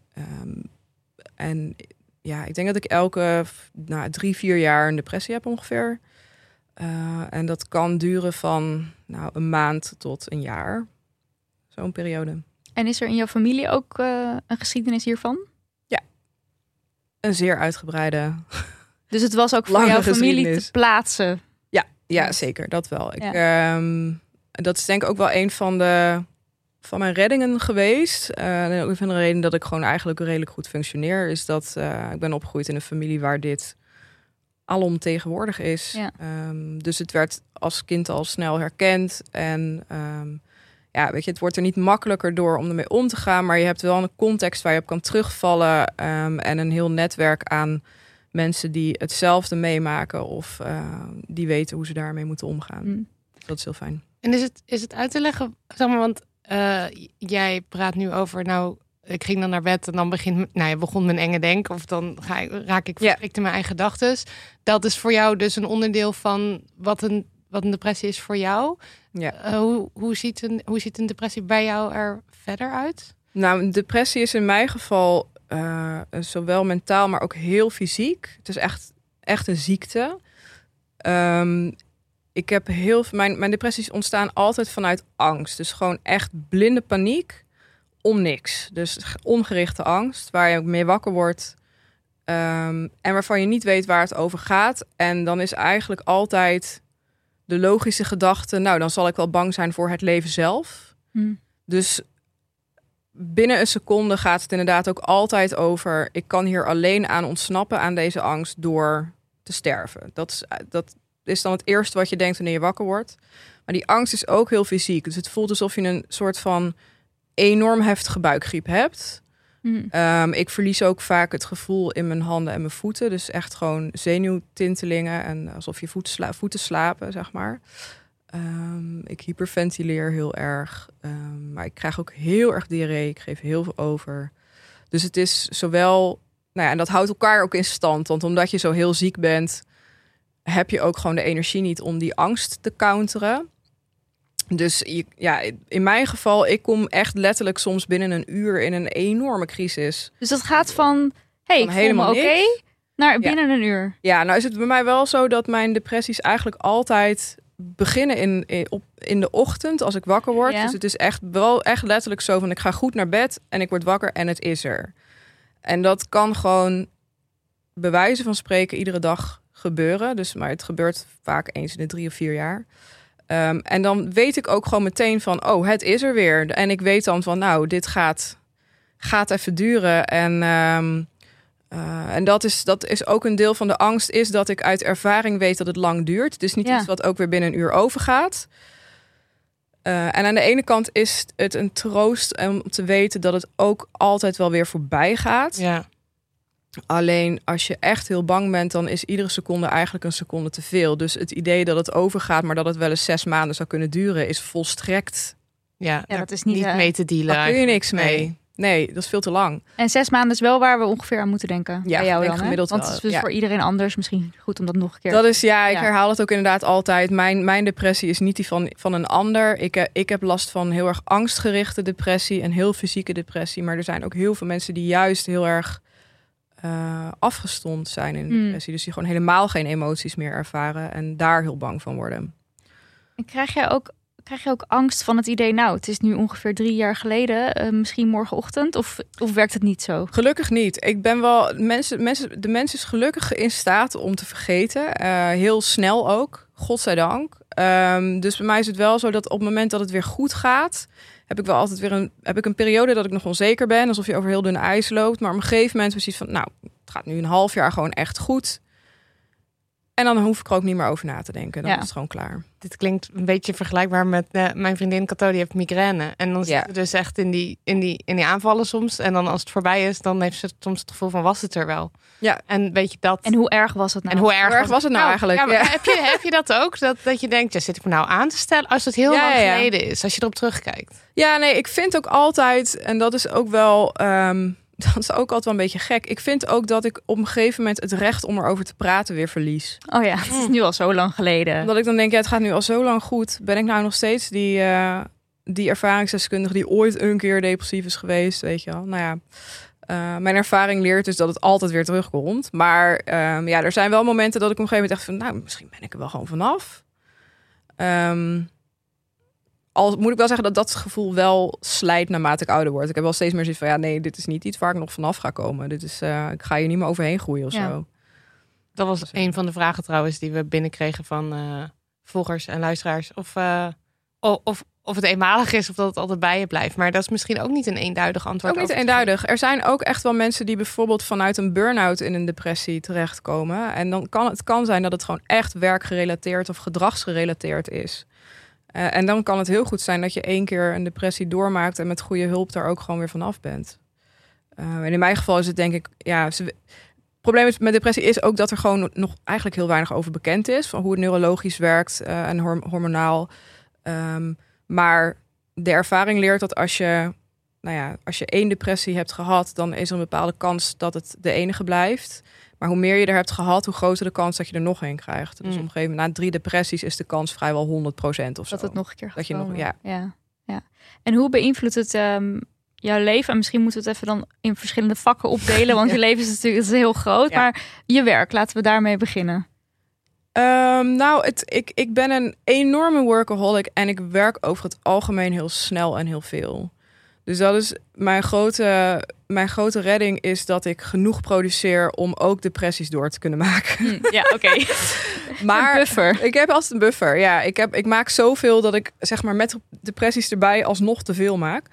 Ik denk dat ik elke 3-4 jaar een depressie heb ongeveer. En dat kan duren van een maand tot een jaar. Zo'n periode. En is er in jouw familie ook een geschiedenis hiervan? Een zeer uitgebreide. Dus het was ook voor jouw familie te plaatsen? Ja, zeker. Dat wel. Dat is denk ik ook wel een van mijn reddingen geweest. En ook van de reden dat ik gewoon eigenlijk redelijk goed functioneer. Is dat ik ben opgegroeid in een familie waar dit alomtegenwoordig is. Ja. Dus het werd als kind al snel herkend. En het wordt er niet makkelijker door om ermee om te gaan. Maar je hebt wel een context waar je op kan terugvallen. En een heel netwerk aan mensen die hetzelfde meemaken. Of die weten hoe ze daarmee moeten omgaan. Dat is heel fijn. En is het uit te leggen, zeg maar, want jij praat nu over, ik ging dan naar bed en dan begon mijn enge denk. Of dan raak ik verstrikt in mijn eigen gedachten. Dat is voor jou dus een onderdeel van wat een depressie is voor jou. Ja. Hoe ziet een depressie bij jou er verder uit? Nou, een depressie is in mijn geval zowel mentaal, maar ook heel fysiek. Het is echt een ziekte. Ik heb mijn depressies ontstaan altijd vanuit angst. Dus gewoon echt blinde paniek om niks. Dus ongerichte angst, waar je ook mee wakker wordt. En waarvan je niet weet waar het over gaat. En dan is eigenlijk altijd de logische gedachte, dan zal ik wel bang zijn voor het leven zelf. Dus binnen een seconde gaat het inderdaad ook altijd over, ik kan hier alleen aan ontsnappen aan deze angst door te sterven. Dat is dan het eerste wat je denkt wanneer je wakker wordt. Maar die angst is ook heel fysiek. Dus het voelt alsof je een soort van enorm heftige buikgriep hebt. Ik verlies ook vaak het gevoel in mijn handen en mijn voeten. Dus echt gewoon zenuwtintelingen en alsof je voeten slapen, zeg maar. Ik hyperventileer heel erg. Maar ik krijg ook heel erg diarree. Ik geef heel veel over. Dus het is zowel... en dat houdt elkaar ook in stand. Want omdat je zo heel ziek bent, heb je ook gewoon de energie niet om die angst te counteren. Dus in mijn geval, ik kom echt letterlijk soms binnen een uur in een enorme crisis. Dus dat gaat van, ik voel me oké, naar binnen een uur. Ja, nou is het bij mij wel zo dat mijn depressies eigenlijk altijd beginnen in de ochtend als ik wakker word. Ja. Dus het is echt letterlijk zo van, ik ga goed naar bed en ik word wakker en het is er. En dat kan gewoon bij wijze van spreken iedere dag gebeuren. Maar het gebeurt vaak eens in de 3 of 4 jaar. En dan weet ik ook gewoon meteen van, het is er weer. En ik weet dan van, dit gaat even duren. En dat is ook een deel van de angst, is dat ik uit ervaring weet dat het lang duurt. Het is niet iets wat ook weer binnen een uur overgaat. En aan de ene kant is het een troost om te weten dat het ook altijd wel weer voorbij gaat. Ja. Alleen als je echt heel bang bent, dan is iedere seconde eigenlijk een seconde te veel. Dus het idee dat het overgaat, maar dat het wel eens 6 maanden zou kunnen duren, is volstrekt. Ja, dat is niet mee te dealen. Daar kun je niks mee. Nee, dat is veel te lang. En 6 maanden is wel waar we ongeveer aan moeten denken. Ja, bij jou denk dan, gemiddeld Want wel, het is dus ja. voor iedereen anders. Misschien goed om dat nog een keer... Dat is, ik Ja. herhaal het ook inderdaad altijd. Mijn depressie is niet die van een ander. Ik heb last van heel erg angstgerichte depressie en heel fysieke depressie. Maar er zijn ook heel veel mensen die juist heel erg afgestomd zijn in de depressie. Dus die gewoon helemaal geen emoties meer ervaren en daar heel bang van worden. En krijg je ook angst van het idee, nou, het is nu ongeveer 3 jaar geleden, misschien morgenochtend? Of werkt het niet zo? Gelukkig niet. Ik ben wel de mens is gelukkig in staat om te vergeten. Heel snel ook, godzijdank. Dus bij mij is het wel zo dat op het moment dat het weer goed gaat, heb ik wel altijd weer een periode dat ik nog onzeker ben, alsof je over heel dun ijs loopt. Maar op een gegeven moment precies van, nou, het gaat nu een half jaar gewoon echt goed. En dan hoef ik er ook niet meer over na te denken. Dan is het gewoon klaar. Dit klinkt een beetje vergelijkbaar met mijn vriendin Cato, die heeft migraine. En dan zit ze dus echt in die aanvallen soms. En dan als het voorbij is, dan heeft ze soms het gevoel van, was het er wel? Ja. En weet je dat? En hoe erg was het nou? En hoe erg was het nou eigenlijk? Ja, maar heb je dat ook? Dat je denkt, zit ik me nou aan te stellen? Als het heel lang geleden is, als je erop terugkijkt. Ja, nee, ik vind ook altijd, en dat is ook wel... dat is ook altijd wel een beetje gek. Ik vind ook dat ik op een gegeven moment het recht om erover te praten weer verlies. Oh ja, het is nu al zo lang geleden. Omdat ik dan denk, het gaat nu al zo lang goed. Ben ik nou nog steeds die ervaringsdeskundige die ooit een keer depressief is geweest, weet je wel? Nou ja, mijn ervaring leert dus dat het altijd weer terugkomt. Maar er zijn wel momenten dat ik op een gegeven moment echt van, nou, misschien ben ik er wel gewoon vanaf. Al moet ik wel zeggen dat gevoel wel slijt naarmate ik ouder word. Ik heb wel steeds meer zoiets van, nee, dit is niet iets waar ik nog vanaf ga komen. Dit is, ik ga hier niet meer overheen groeien of zo. Dat was een van de vragen trouwens die we binnenkregen van volgers en luisteraars. Of het eenmalig is of dat het altijd bij je blijft. Maar dat is misschien ook niet een eenduidig antwoord. Ook niet eenduidig. Er zijn ook echt wel mensen die bijvoorbeeld vanuit een burn-out in een depressie terechtkomen. En dan kan zijn dat het gewoon echt werkgerelateerd of gedragsgerelateerd is. En dan kan het heel goed zijn dat je 1 keer een depressie doormaakt en met goede hulp daar ook gewoon weer vanaf bent. En in mijn geval is het denk ik, het probleem met depressie is ook dat er gewoon nog eigenlijk heel weinig over bekend is. Van hoe het neurologisch werkt en hormonaal. Maar de ervaring leert dat als je 1 depressie hebt gehad, dan is er een bepaalde kans dat het de enige blijft. Maar hoe meer je er hebt gehad, hoe groter de kans dat je er nog een krijgt. Dus op een gegeven moment, na 3 depressies is de kans vrijwel 100% of zo. Dat het nog een keer gaat dat je nog, ja. En hoe beïnvloedt het jouw leven? En misschien moeten we het even dan in verschillende vakken opdelen. Want je leven is natuurlijk heel groot. Ja. Maar je werk, laten we daarmee beginnen. Ik ben een enorme workaholic. En ik werk over het algemeen heel snel en heel veel. Dus dat is mijn grote redding is dat ik genoeg produceer om ook depressies door te kunnen maken. Ja, oké. Maar een buffer. Ik heb altijd een buffer. Ja, ik maak zoveel dat ik zeg maar met depressies erbij alsnog te veel maak.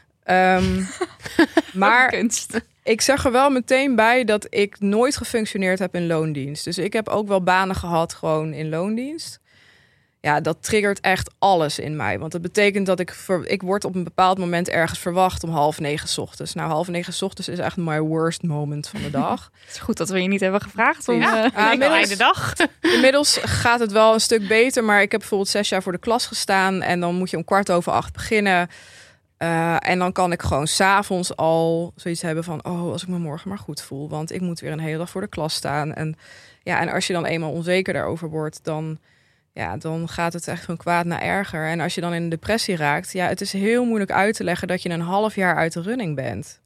Maar kunst. Ik zeg er wel meteen bij dat ik nooit gefunctioneerd heb in loondienst. Dus ik heb ook wel banen gehad gewoon in loondienst. Ja, dat triggert echt alles in mij. Want dat betekent dat ik word op een bepaald moment ergens verwacht om 8:30 's ochtends. Nou, 8:30 's ochtends is echt my worst moment van de dag. Het is goed dat we je niet hebben gevraagd. Einde dag. Inmiddels gaat het wel een stuk beter. Maar ik heb bijvoorbeeld 6 jaar voor de klas gestaan. En dan moet je om 7:15 beginnen. En dan kan ik gewoon 's avonds al zoiets hebben van, als ik me morgen maar goed voel. Want ik moet weer een hele dag voor de klas staan. En als je dan eenmaal onzeker daarover wordt, dan gaat het echt van kwaad naar erger. En als je dan in een depressie raakt, het is heel moeilijk uit te leggen dat je een half jaar uit de running bent.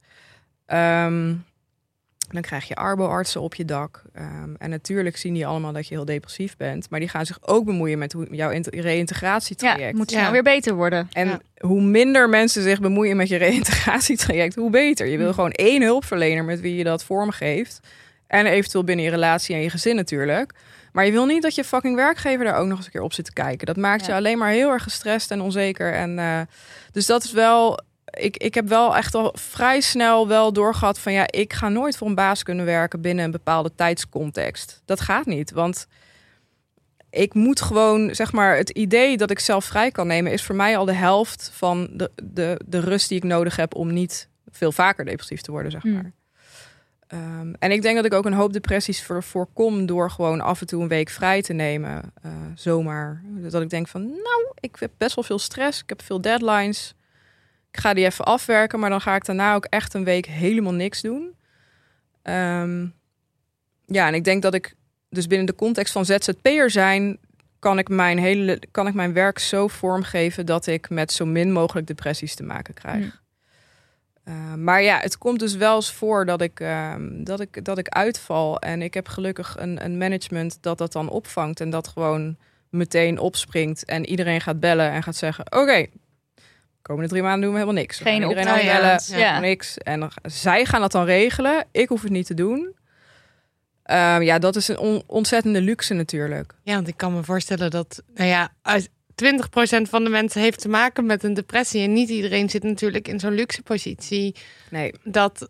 Dan krijg je arbo-artsen op je dak. En natuurlijk zien die allemaal dat je heel depressief bent. Maar die gaan zich ook bemoeien met jouw reïntegratietraject. Ja, moet je nou weer beter worden. En hoe minder mensen zich bemoeien met je reïntegratietraject, hoe beter. Je wil gewoon 1 hulpverlener met wie je dat vormgeeft. En eventueel binnen je relatie en je gezin natuurlijk. Maar je wil niet dat je fucking werkgever daar ook nog eens een keer op zit te kijken. Dat maakt je alleen maar heel erg gestrest en onzeker. En dus dat is wel... Ik heb wel echt al vrij snel wel doorgehad van ik ga nooit voor een baas kunnen werken binnen een bepaalde tijdscontext. Dat gaat niet, want ik moet gewoon, zeg maar, het idee dat ik zelf vrij kan nemen is voor mij al de helft van de rust die ik nodig heb om niet veel vaker depressief te worden, zeg maar. En ik denk dat ik ook een hoop depressies voorkom door gewoon af en toe een week vrij te nemen, zomaar. Dat ik denk van, ik heb best wel veel stress, ik heb veel deadlines. Ik ga die even afwerken, maar dan ga ik daarna ook echt een week helemaal niks doen. En ik denk dat ik dus binnen de context van ZZP'er zijn, kan ik mijn werk zo vormgeven dat ik met zo min mogelijk depressies te maken krijg. Maar ja, het komt dus wel eens voor dat ik uitval. En ik heb gelukkig een management dat dan opvangt en dat gewoon meteen opspringt en iedereen gaat bellen en gaat zeggen: oké, komende 3 maanden doen we helemaal niks. Geen iedereen opdracht. bellen, niks. En zij gaan dat dan regelen. Ik hoef het niet te doen. Dat is een ontzettende luxe natuurlijk. Ja, want ik kan me voorstellen dat 20% van de mensen heeft te maken met een depressie. En niet iedereen zit natuurlijk in zo'n luxe positie. Nee. Dat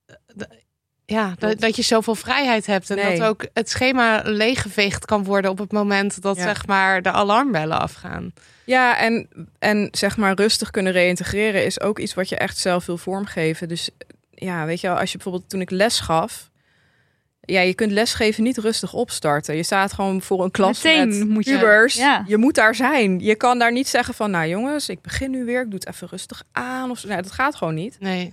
je zoveel vrijheid hebt. En dat ook het schema leeggeveegd kan worden op het moment dat zeg maar de alarmbellen afgaan. Ja, en zeg maar rustig kunnen reïntegreren is ook iets wat je echt zelf wil vormgeven. Dus ja, weet je wel, als je bijvoorbeeld toen ik les gaf. Ja, je kunt lesgeven niet rustig opstarten. Je staat gewoon voor een klas meteen met pubers. Je moet daar zijn. Je kan daar niet zeggen van, nou jongens, ik begin nu weer. Ik doe het even rustig aan. Of zo. Nee, dat gaat gewoon niet. Nee.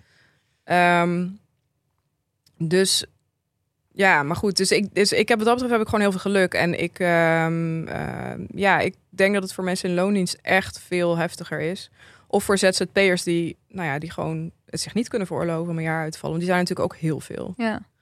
Dus ja, maar goed. Dus ik heb wat dat betreft heb ik gewoon heel veel geluk. En ik denk dat het voor mensen in loondienst echt veel heftiger is. Of voor ZZP'ers die gewoon het zich niet kunnen veroorloven om een jaar uit te vallen. Want die zijn natuurlijk ook heel veel.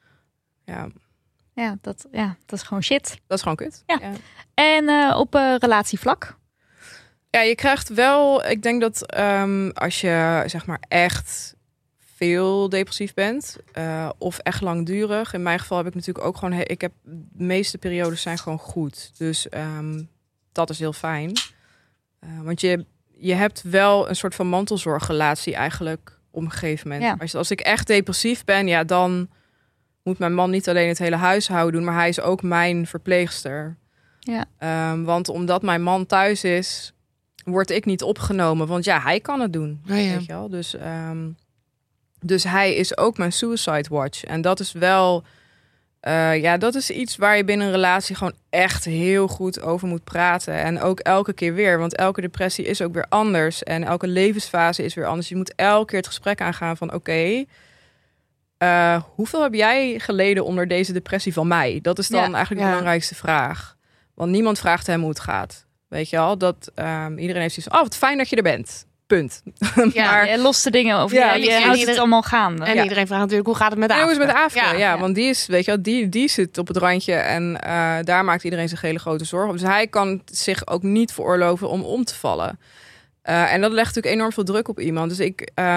Ja, dat is gewoon shit. Dat is gewoon kut. Ja. En op relatievlak? Ja, je krijgt wel. Ik denk dat als je zeg maar echt veel depressief bent of echt langdurig. In mijn geval heb ik natuurlijk ook gewoon. De meeste periodes zijn gewoon goed. Dus dat is heel fijn. Want je hebt wel een soort van mantelzorgrelatie eigenlijk op een gegeven moment. Ja. Als ik echt depressief ben, ja, dan moet mijn man niet alleen het hele huishouden doen, maar hij is ook mijn verpleegster. Ja. Want omdat mijn man thuis is, word ik niet opgenomen. Want ja, hij kan het doen. Weet je wel? Dus hij is ook mijn suicide watch. En dat is wel dat is iets waar je binnen een relatie gewoon echt heel goed over moet praten. En ook elke keer weer. Want elke depressie is ook weer anders. En elke levensfase is weer anders. Je moet elke keer het gesprek aangaan van oké, hoeveel heb jij geleden onder deze depressie van mij? Dat is dan eigenlijk de belangrijkste vraag. Want niemand vraagt hem hoe het gaat. Weet je al? Dat iedereen heeft zoiets van, wat fijn dat je er bent. Punt. Maar je lost de dingen over. Je houdt het allemaal gaande. En iedereen vraagt natuurlijk, hoe gaat het met Afke? Hoe is het met Afke? Ja, want die is, weet je wel, die zit op het randje. En daar maakt iedereen zich hele grote zorgen. Dus hij kan zich ook niet veroorloven om te vallen. En dat legt natuurlijk enorm veel druk op iemand. Dus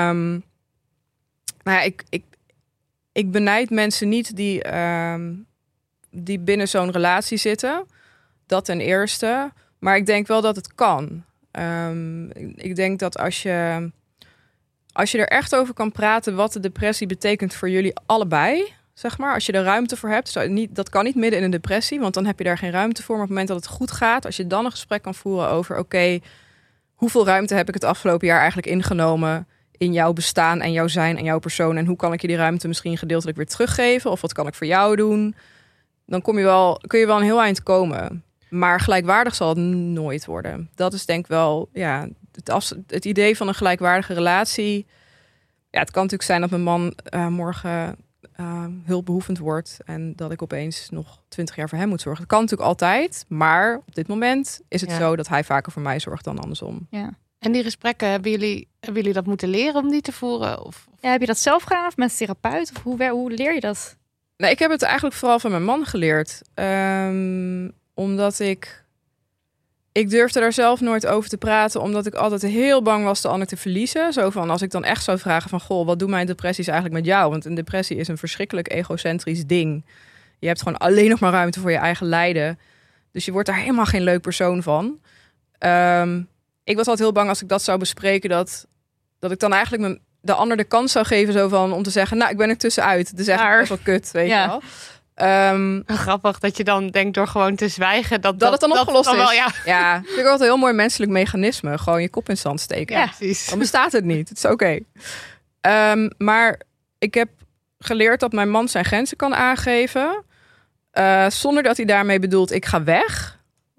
ik benijd mensen niet die binnen zo'n relatie zitten. Dat ten eerste. Maar ik denk wel dat het kan. Ik denk dat als je er echt over kan praten wat de depressie betekent voor jullie allebei, zeg maar, als je er ruimte voor hebt, dat kan niet midden in een depressie, want dan heb je daar geen ruimte voor. Maar op het moment dat het goed gaat, als je dan een gesprek kan voeren over oké, hoeveel ruimte heb ik het afgelopen jaar eigenlijk ingenomen in jouw bestaan en jouw zijn en jouw persoon en hoe kan ik je die ruimte misschien gedeeltelijk weer teruggeven of wat kan ik voor jou doen, dan kun je wel een heel eind komen. Maar gelijkwaardig zal het nooit worden. Dat is denk ik wel, het idee van een gelijkwaardige relatie. Ja, het kan natuurlijk zijn dat mijn man morgen hulpbehoevend wordt en dat ik opeens nog 20 jaar voor hem moet zorgen. Dat kan natuurlijk altijd, maar op dit moment is het zo dat hij vaker voor mij zorgt dan andersom. Ja. En die gesprekken, hebben jullie dat moeten leren om die te voeren? Of? Ja, heb je dat zelf gedaan of met een therapeut? Of hoe leer je dat? Nee, ik heb het eigenlijk vooral van mijn man geleerd. Omdat ik durfde daar zelf nooit over te praten, omdat ik altijd heel bang was de ander te verliezen. Zo van, als ik dan echt zou vragen van, goh, wat doen mijn depressies eigenlijk met jou? Want een depressie is een verschrikkelijk egocentrisch ding. Je hebt gewoon alleen nog maar ruimte voor je eigen lijden. Dus je wordt daar helemaal geen leuk persoon van. Ik was altijd heel bang als ik dat zou bespreken, dat ik dan eigenlijk de ander de kans zou geven zo van, om te zeggen, nou, ik ben er tussenuit. Het is echt best wel kut, weet je wel. Grappig dat je dan denkt door gewoon te zwijgen dat het dan opgelost is. Wel, ja, vind ik altijd een heel mooi menselijk mechanisme. Gewoon je kop in het zand steken. Ja, precies. Dan bestaat het niet. Het is oké. Maar ik heb geleerd dat mijn man zijn grenzen kan aangeven. Zonder dat hij daarmee bedoelt, ik ga weg.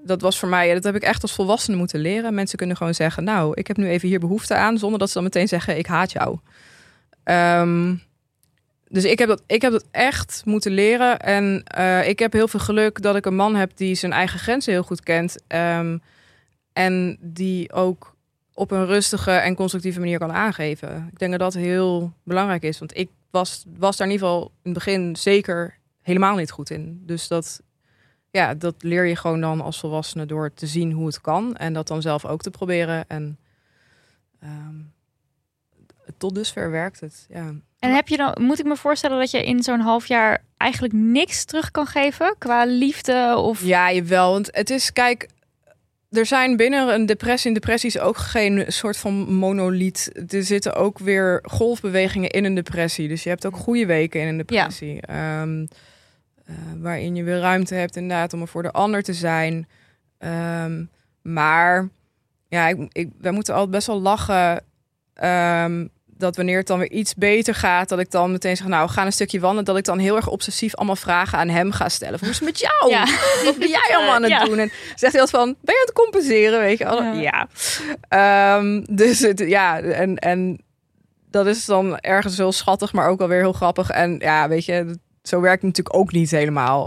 dat was voor mij, dat heb ik echt als volwassene moeten leren. Mensen kunnen gewoon zeggen, nou, ik heb nu even hier behoefte aan, zonder dat ze dan meteen zeggen, ik haat jou. Dus ik heb dat echt moeten leren. En ik heb heel veel geluk dat ik een man heb die zijn eigen grenzen heel goed kent. En die ook op een rustige en constructieve manier kan aangeven. Ik denk dat dat heel belangrijk is. Want ik was daar in ieder geval in het begin zeker helemaal niet goed in. Dus dat leer je gewoon dan als volwassene door te zien hoe het kan. En dat dan zelf ook te proberen. En tot dusver werkt het, ja. En heb je dan, moet ik me voorstellen dat je in zo'n half jaar eigenlijk niks terug kan geven qua liefde? Of... Ja, jawel. Want het is, kijk, er zijn binnen een depressie, in depressies ook geen soort van monoliet. Er zitten ook weer golfbewegingen in een depressie. Dus je hebt ook goede weken in een depressie. Ja. Waarin je weer ruimte hebt inderdaad om er voor de ander te zijn. Maar ja, wij moeten altijd best wel lachen. Dat wanneer het dan weer iets beter gaat, dat ik dan meteen zeg, nou, we gaan een stukje wandelen. Dat ik dan heel erg obsessief allemaal vragen aan hem ga stellen. Hoe is het met jou? Ja. Wat ben jij allemaal aan het doen? En zegt hij altijd van, ben je aan het compenseren? Weet je? Ja. Dus en dat is dan ergens heel schattig, maar ook alweer heel grappig. En ja, weet je, zo werkt het natuurlijk ook niet helemaal.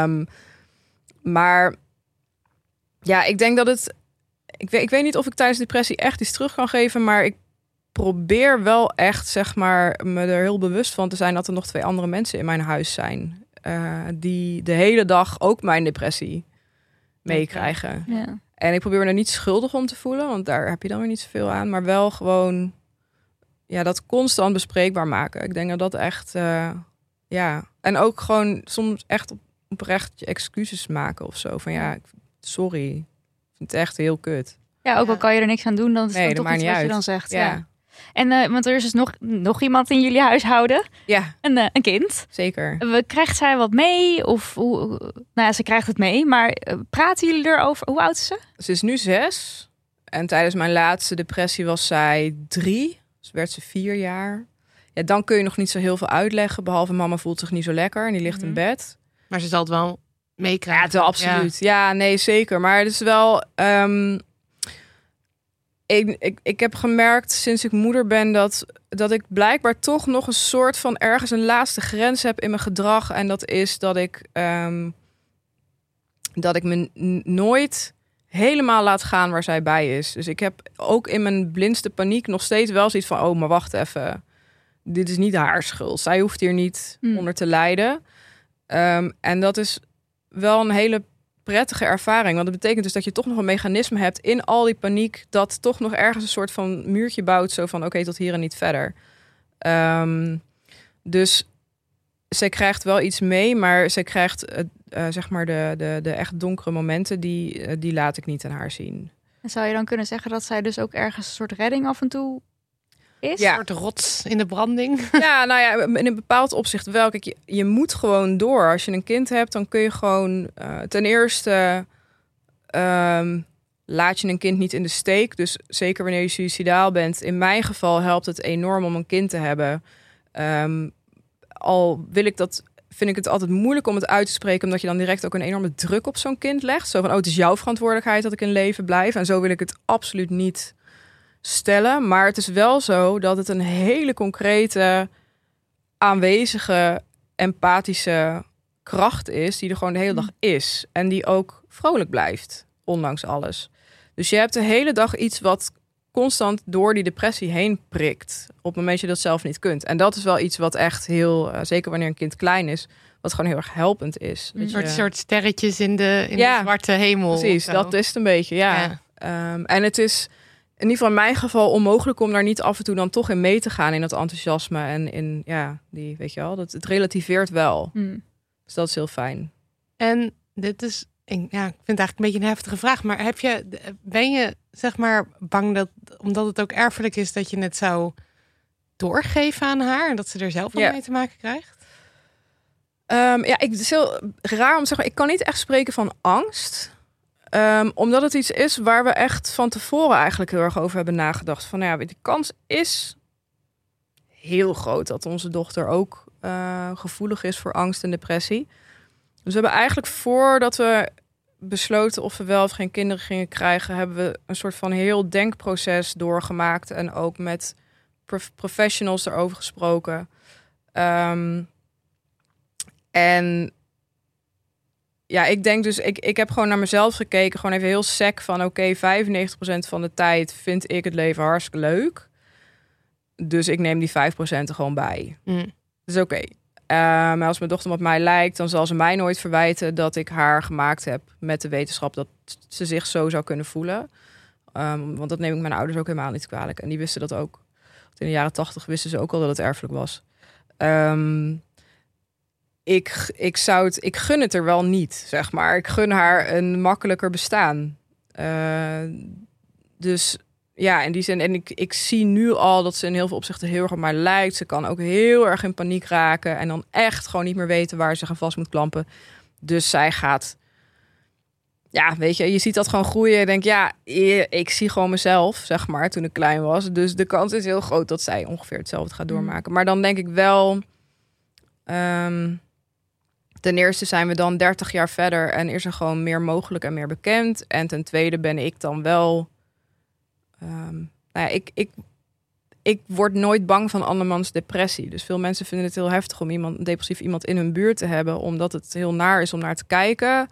Maar ja, ik denk dat het... Ik weet niet of ik tijdens depressie echt iets terug kan geven, maar ik probeer wel echt, zeg maar, me er heel bewust van te zijn dat er nog 2 andere mensen in mijn huis zijn. Die de hele dag ook mijn depressie meekrijgen. Ja. En ik probeer me er niet schuldig om te voelen, want daar heb je dan weer niet zoveel aan. Maar wel gewoon, ja, dat constant bespreekbaar maken. Ik denk dat dat echt, ja. En ook gewoon soms echt oprecht je excuses maken of zo. Van ja, sorry. Ik vind het echt heel kut. Ja, ook al kan je er niks aan doen, dan is het toch iets wat je dan zegt. Ja. En want er is dus nog iemand in jullie huishouden. Ja. Een kind. Zeker. Krijgt zij wat mee? Of hoe? Nou ja, ze krijgt het mee. Maar praten jullie erover? Hoe oud is ze? Ze is nu 6. En tijdens mijn laatste depressie was zij 3. Dus werd ze 4 jaar. Ja, dan kun je nog niet zo heel veel uitleggen. Behalve mama voelt zich niet zo lekker en die ligt in bed. Maar ze zal het wel meekrijgen. Ja, het wel absoluut. Ja, nee, zeker. Maar het is wel... Ik heb gemerkt sinds ik moeder ben dat ik blijkbaar toch nog een soort van ergens een laatste grens heb in mijn gedrag. En dat is dat ik me nooit helemaal laat gaan waar zij bij is. Dus ik heb ook in mijn blindste paniek nog steeds wel zoiets van, oh, maar wacht even. Dit is niet haar schuld. Zij hoeft hier niet onder te lijden. En dat is wel een hele prettige ervaring. Want dat betekent dus dat je toch nog een mechanisme hebt in al die paniek, dat toch nog ergens een soort van muurtje bouwt, zo van oké, tot hier en niet verder. Dus zij krijgt wel iets mee, maar zij krijgt zeg maar de echt donkere momenten, die laat ik niet aan haar zien. En zou je dan kunnen zeggen dat zij dus ook ergens een soort redding af en toe is? Ja. Een soort rots in de branding. Ja, nou ja, in een bepaald opzicht wel. Kijk, je moet gewoon door. Als je een kind hebt, dan kun je gewoon ten eerste laat je een kind niet in de steek. Dus zeker wanneer je suïcidaal bent. In mijn geval helpt het enorm om een kind te hebben. Vind ik het altijd moeilijk om het uit te spreken, omdat je dan direct ook een enorme druk op zo'n kind legt. Zo van, oh, het is jouw verantwoordelijkheid dat ik in leven blijf. En zo wil ik het absoluut niet stellen. Maar het is wel zo dat het een hele concrete, aanwezige, empathische kracht is, die er gewoon de hele dag is. En die ook vrolijk blijft, ondanks alles. Dus je hebt de hele dag iets wat constant door die depressie heen prikt, op het moment dat je dat zelf niet kunt. En dat is wel iets wat echt heel, zeker wanneer een kind klein is, wat gewoon heel erg helpend is. Een soort sterretjes in de zwarte hemel. Precies, dat is het een beetje, ja. En het is in ieder geval in mijn geval onmogelijk om daar niet af en toe dan toch in mee te gaan, in dat enthousiasme en in, die, weet je wel, dat het relativeert wel. Dus dat is heel fijn. En dit is, ik vind het eigenlijk een beetje een heftige vraag, maar ben je zeg maar bang dat, omdat het ook erfelijk is, dat je het zou doorgeven aan haar en dat ze er zelf wel mee te maken krijgt? Het is heel raar om te zeggen, ik kan niet echt spreken van angst. Omdat het iets is waar we echt van tevoren eigenlijk heel erg over hebben nagedacht. Van de kans is heel groot dat onze dochter ook gevoelig is voor angst en depressie. Dus we hebben eigenlijk voordat we besloten of we wel of geen kinderen gingen krijgen, hebben we een soort van heel denkproces doorgemaakt en ook met professionals erover gesproken. En ja, ik denk dus, ik heb gewoon naar mezelf gekeken, gewoon even heel sec van oké, 95% van de tijd vind ik het leven hartstikke leuk. Dus ik neem die 5% er gewoon bij. Dus oké. Maar als mijn dochter op mij lijkt, dan zal ze mij nooit verwijten dat ik haar gemaakt heb met de wetenschap dat ze zich zo zou kunnen voelen. Want dat neem ik mijn ouders ook helemaal niet kwalijk. En die wisten dat ook. In de jaren 80 wisten ze ook al dat het erfelijk was. Ik gun het er wel niet, zeg maar. Ik gun haar een makkelijker bestaan. Dus ja, in die zin. En ik zie nu al dat ze in heel veel opzichten heel erg op mij lijkt. Ze kan ook heel erg in paniek raken. En dan echt gewoon niet meer weten waar ze zich aan vast moet klampen. Dus zij gaat... Ja, weet je ziet dat gewoon groeien. Je denkt, ja, ik zie gewoon mezelf, zeg maar, toen ik klein was. Dus de kans is heel groot dat zij ongeveer hetzelfde gaat doormaken. Maar dan denk ik wel... ten eerste zijn we dan 30 jaar verder en is er gewoon meer mogelijk en meer bekend. En ten tweede ben ik dan wel... ik word nooit bang van andermans depressie. Dus veel mensen vinden het heel heftig om een depressief iemand in hun buurt te hebben, omdat het heel naar is om naar te kijken.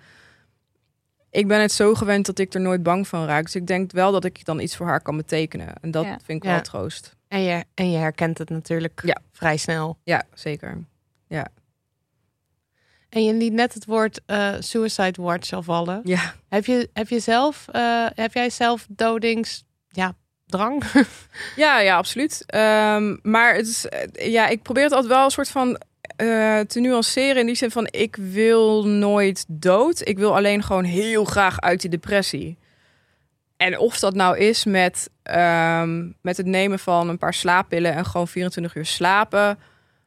Ik ben het zo gewend dat ik er nooit bang van raak. Dus ik denk wel dat ik dan iets voor haar kan betekenen. En dat vind ik wel troost. En je herkent het natuurlijk vrij snel. Ja, zeker. Ja. En je liet net het woord suicide watch al vallen. Ja. Heb jij zelf dodingsdrang? Ja, absoluut. Maar het is, ik probeer het altijd wel een soort van te nuanceren in die zin van ik wil nooit dood. Ik wil alleen gewoon heel graag uit die depressie. En of dat nou is met het nemen van een paar slaappillen en gewoon 24 uur slapen.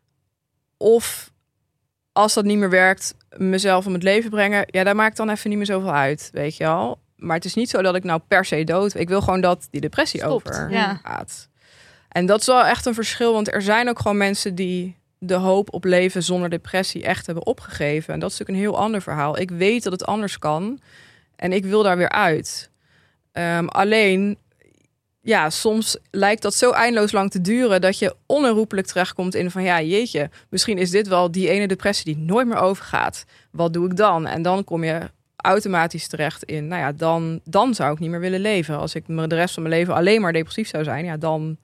Of als dat niet meer werkt, mezelf om het leven brengen. Ja, daar maakt dan even niet meer zoveel uit, weet je wel. Maar het is niet zo dat ik nou per se dood. Ik wil gewoon dat die depressie overgaat. En dat is wel echt een verschil. Want er zijn ook gewoon mensen die de hoop op leven zonder depressie echt hebben opgegeven. En dat is natuurlijk een heel ander verhaal. Ik weet dat het anders kan. En ik wil daar weer uit. Alleen, ja, soms lijkt dat zo eindeloos lang te duren dat je onherroepelijk terechtkomt in van ja, jeetje, misschien is dit wel die ene depressie die nooit meer overgaat. Wat doe ik dan? En dan kom je automatisch terecht in, nou ja, dan zou ik niet meer willen leven. Als ik de rest van mijn leven alleen maar depressief zou zijn, ja, dan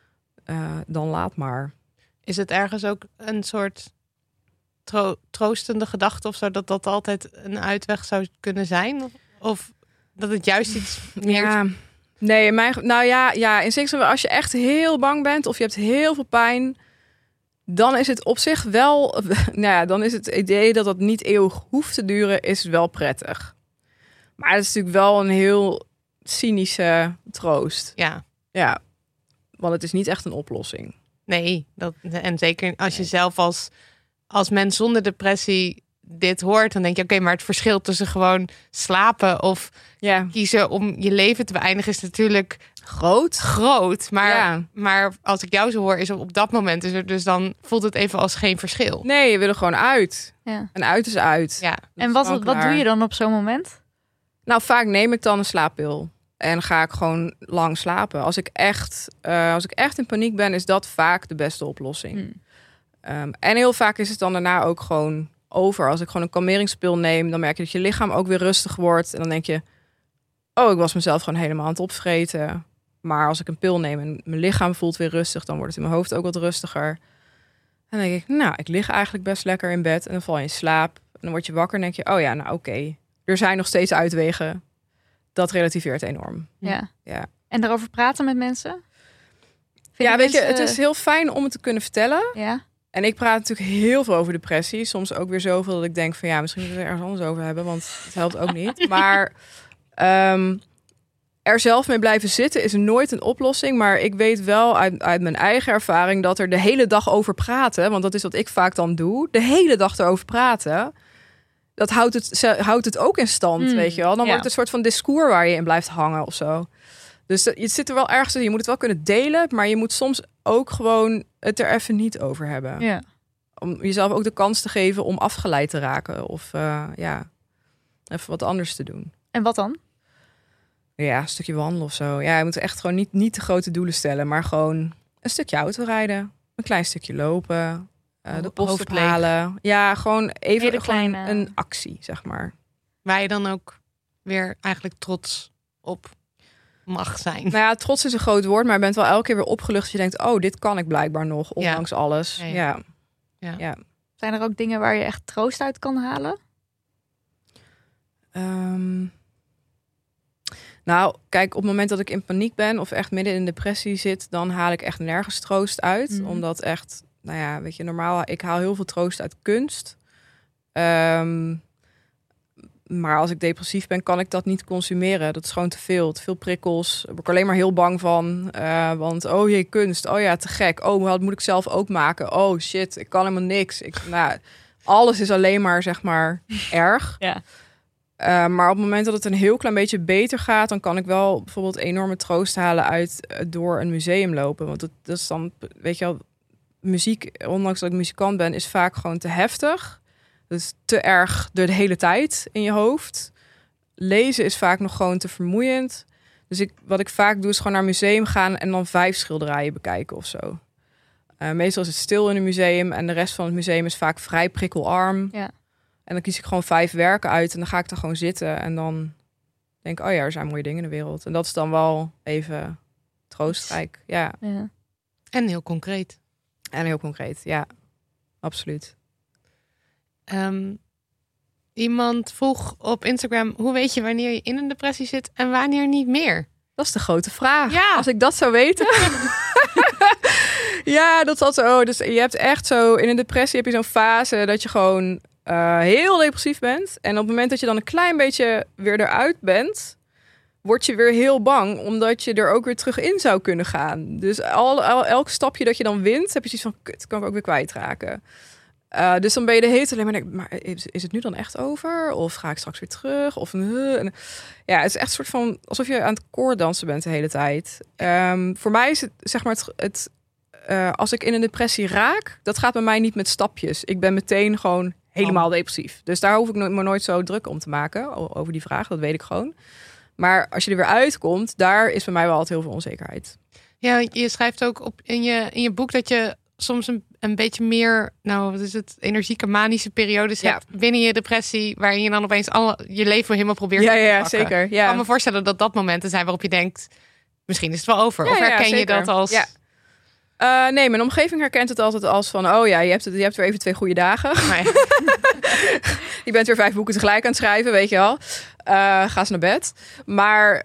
laat maar. Is het ergens ook een soort troostende gedachte of zo, dat altijd een uitweg zou kunnen zijn? Of dat het juist iets meer... Ja. Nee, in zekere als je echt heel bang bent of je hebt heel veel pijn, dan is het op zich wel, dan is het idee dat het niet eeuwig hoeft te duren, is wel prettig. Maar het is natuurlijk wel een heel cynische troost. Ja, want het is niet echt een oplossing. Nee, en zeker als je zelf als mens zonder depressie dit hoort, dan denk je, oké, maar het verschil tussen gewoon slapen of kiezen om je leven te beëindigen is natuurlijk groot. Maar als ik jou zo hoor, is op dat moment is er dus dan voelt het even als geen verschil. Nee, je wil er gewoon uit. Ja. En uit is uit. Ja. En wat doe je dan op zo'n moment? Nou, vaak neem ik dan een slaappil en ga ik gewoon lang slapen. Als ik echt in paniek ben, is dat vaak de beste oplossing. En heel vaak is het dan daarna ook gewoon over. Als ik gewoon een kalmeringspil neem, dan merk je dat je lichaam ook weer rustig wordt. En dan denk je, oh, ik was mezelf gewoon helemaal aan het opvreten. Maar als ik een pil neem en mijn lichaam voelt weer rustig, dan wordt het in mijn hoofd ook wat rustiger. En dan denk ik, nou, ik lig eigenlijk best lekker in bed. En dan val je in slaap. En dan word je wakker en denk je, oh ja, nou oké. Er zijn nog steeds uitwegen. Dat relativeert enorm. Ja. En daarover praten met mensen? Weet je, het is heel fijn om het te kunnen vertellen. Ja. En ik praat natuurlijk heel veel over depressie. Soms ook weer zoveel dat ik denk van ja, misschien moeten we er ergens anders over hebben. Want het helpt ook niet. Maar er zelf mee blijven zitten is nooit een oplossing. Maar ik weet wel uit mijn eigen ervaring dat er de hele dag over praten. Want dat is wat ik vaak dan doe. De hele dag erover praten. Dat houdt het ook in stand, weet je wel. Dan wordt het een soort van discours waar je in blijft hangen of zo. Dus je zit er wel ergens in. Je moet het wel kunnen delen. Maar je moet soms ook gewoon het er even niet over hebben. Ja. Om jezelf ook de kans te geven om afgeleid te raken. Of even wat anders te doen. En wat dan? Ja, een stukje wandelen of zo. Ja, je moet echt gewoon niet te grote doelen stellen, maar gewoon een stukje autorijden, een klein stukje lopen, de post hoofd leeg. ophalen. Ja, gewoon even Hele gewoon kleine- een actie, zeg maar. Waar je dan ook weer eigenlijk trots op mag zijn. Nou ja, trots is een groot woord, maar je bent wel elke keer weer opgelucht als je denkt, oh, dit kan ik blijkbaar nog, ondanks alles. Ja. Ja. Zijn er ook dingen waar je echt troost uit kan halen? Nou, kijk, op het moment dat ik in paniek ben of echt midden in depressie zit, dan haal ik echt nergens troost uit. Mhm. Omdat echt, nou ja, weet je, normaal, ik haal heel veel troost uit kunst. Maar als ik depressief ben, kan ik dat niet consumeren. Dat is gewoon te veel prikkels. Daar word ik alleen maar heel bang van. Want, oh jee, kunst. Oh ja, te gek. Oh, wat moet ik zelf ook maken? Oh shit, ik kan helemaal niks. Alles is alleen maar, zeg maar, erg. Ja. Maar op het moment dat het een heel klein beetje beter gaat, dan kan ik wel bijvoorbeeld enorme troost halen uit door een museum lopen. Want dat is dan, weet je wel, muziek, ondanks dat ik muzikant ben, is vaak gewoon te heftig. Dus te erg de hele tijd in je hoofd. Lezen is vaak nog gewoon te vermoeiend. Dus wat ik vaak doe, is gewoon naar een museum gaan en dan 5 schilderijen bekijken of zo. Meestal is het stil in een museum en de rest van het museum is vaak vrij prikkelarm. Ja. En dan kies ik gewoon 5 werken uit en dan ga ik er gewoon zitten. En dan denk ik, oh ja, er zijn mooie dingen in de wereld. En dat is dan wel even troostrijk. Ja, Ja. En heel concreet. en heel concreet. Ja, absoluut. Iemand vroeg op Instagram, hoe weet je wanneer je in een depressie zit en wanneer niet meer? Dat is de grote vraag. Ja. Als ik dat zou weten. Ja, dat is altijd zo. Dus je hebt echt zo, in een depressie heb je zo'n fase dat je gewoon heel depressief bent. En op het moment dat je dan een klein beetje weer eruit bent, word je weer heel bang, omdat je er ook weer terug in zou kunnen gaan. Dus elk stapje dat je dan wint, heb je zoiets van, kut, kan ik ook weer kwijtraken. Dus dan ben je de hele tijd alleen maar, maar is het nu dan echt over? Of ga ik straks weer terug? Of ja, het is echt een soort van alsof je aan het koorddansen bent de hele tijd. Voor mij is het, zeg maar, als ik in een depressie raak, dat gaat bij mij niet met stapjes. Ik ben meteen gewoon helemaal depressief. Dus daar hoef ik me nooit zo druk om te maken over die vraag. Dat weet ik gewoon. Maar als je er weer uitkomt, daar is bij mij wel altijd heel veel onzekerheid. Ja, je schrijft ook op in je boek dat je soms een beetje meer, nou wat is het, energieke manische periodes hebt binnen je depressie, waarin je dan opeens je leven helemaal probeert te pakken. Zeker. Ja. Ik kan me voorstellen dat dat momenten zijn waarop je denkt, misschien is het wel over. Of herken je dat als... Ja. Nee, mijn omgeving herkent het altijd als van, oh ja, je hebt weer even 2 goede dagen. Nee. Je bent weer 5 boeken tegelijk aan het schrijven, weet je wel. Ga eens naar bed. Maar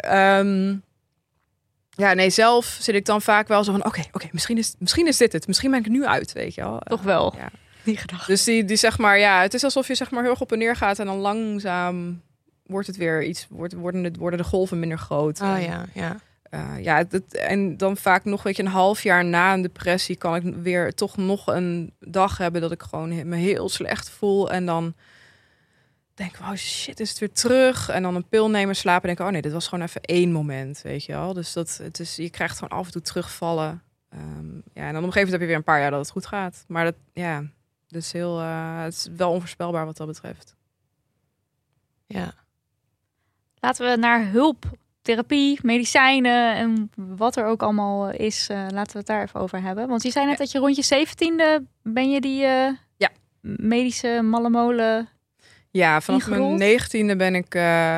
ja, nee, zelf zit ik dan vaak wel zo van, oké, misschien is dit het. Misschien ben ik er nu uit, weet je wel. Toch wel, Ja. die gedachte. Dus die zeg maar, ja, het is alsof je zeg maar heel erg op en neer gaat en dan langzaam wordt het weer iets, worden de golven minder groot. Oh ja, ja. En dan vaak nog, weet je, een half jaar na een depressie kan ik weer toch nog een dag hebben dat ik gewoon me heel slecht voel. En dan denk ik, wow, shit, is het weer terug? En dan een pil nemen, slapen en denken, oh nee, dit was gewoon even 1 moment, weet je wel. Dus je krijgt gewoon af en toe terugvallen. En dan op een gegeven moment heb je weer een paar jaar dat het goed gaat. Maar dat is het is wel onvoorspelbaar wat dat betreft. Ja. Laten we naar hulp, therapie, medicijnen en wat er ook allemaal is. Laten we het daar even over hebben. Want je zei net dat je rond je 17e ben je die medische malle molen. Ja, vanaf ingerold? mijn 19e ben ik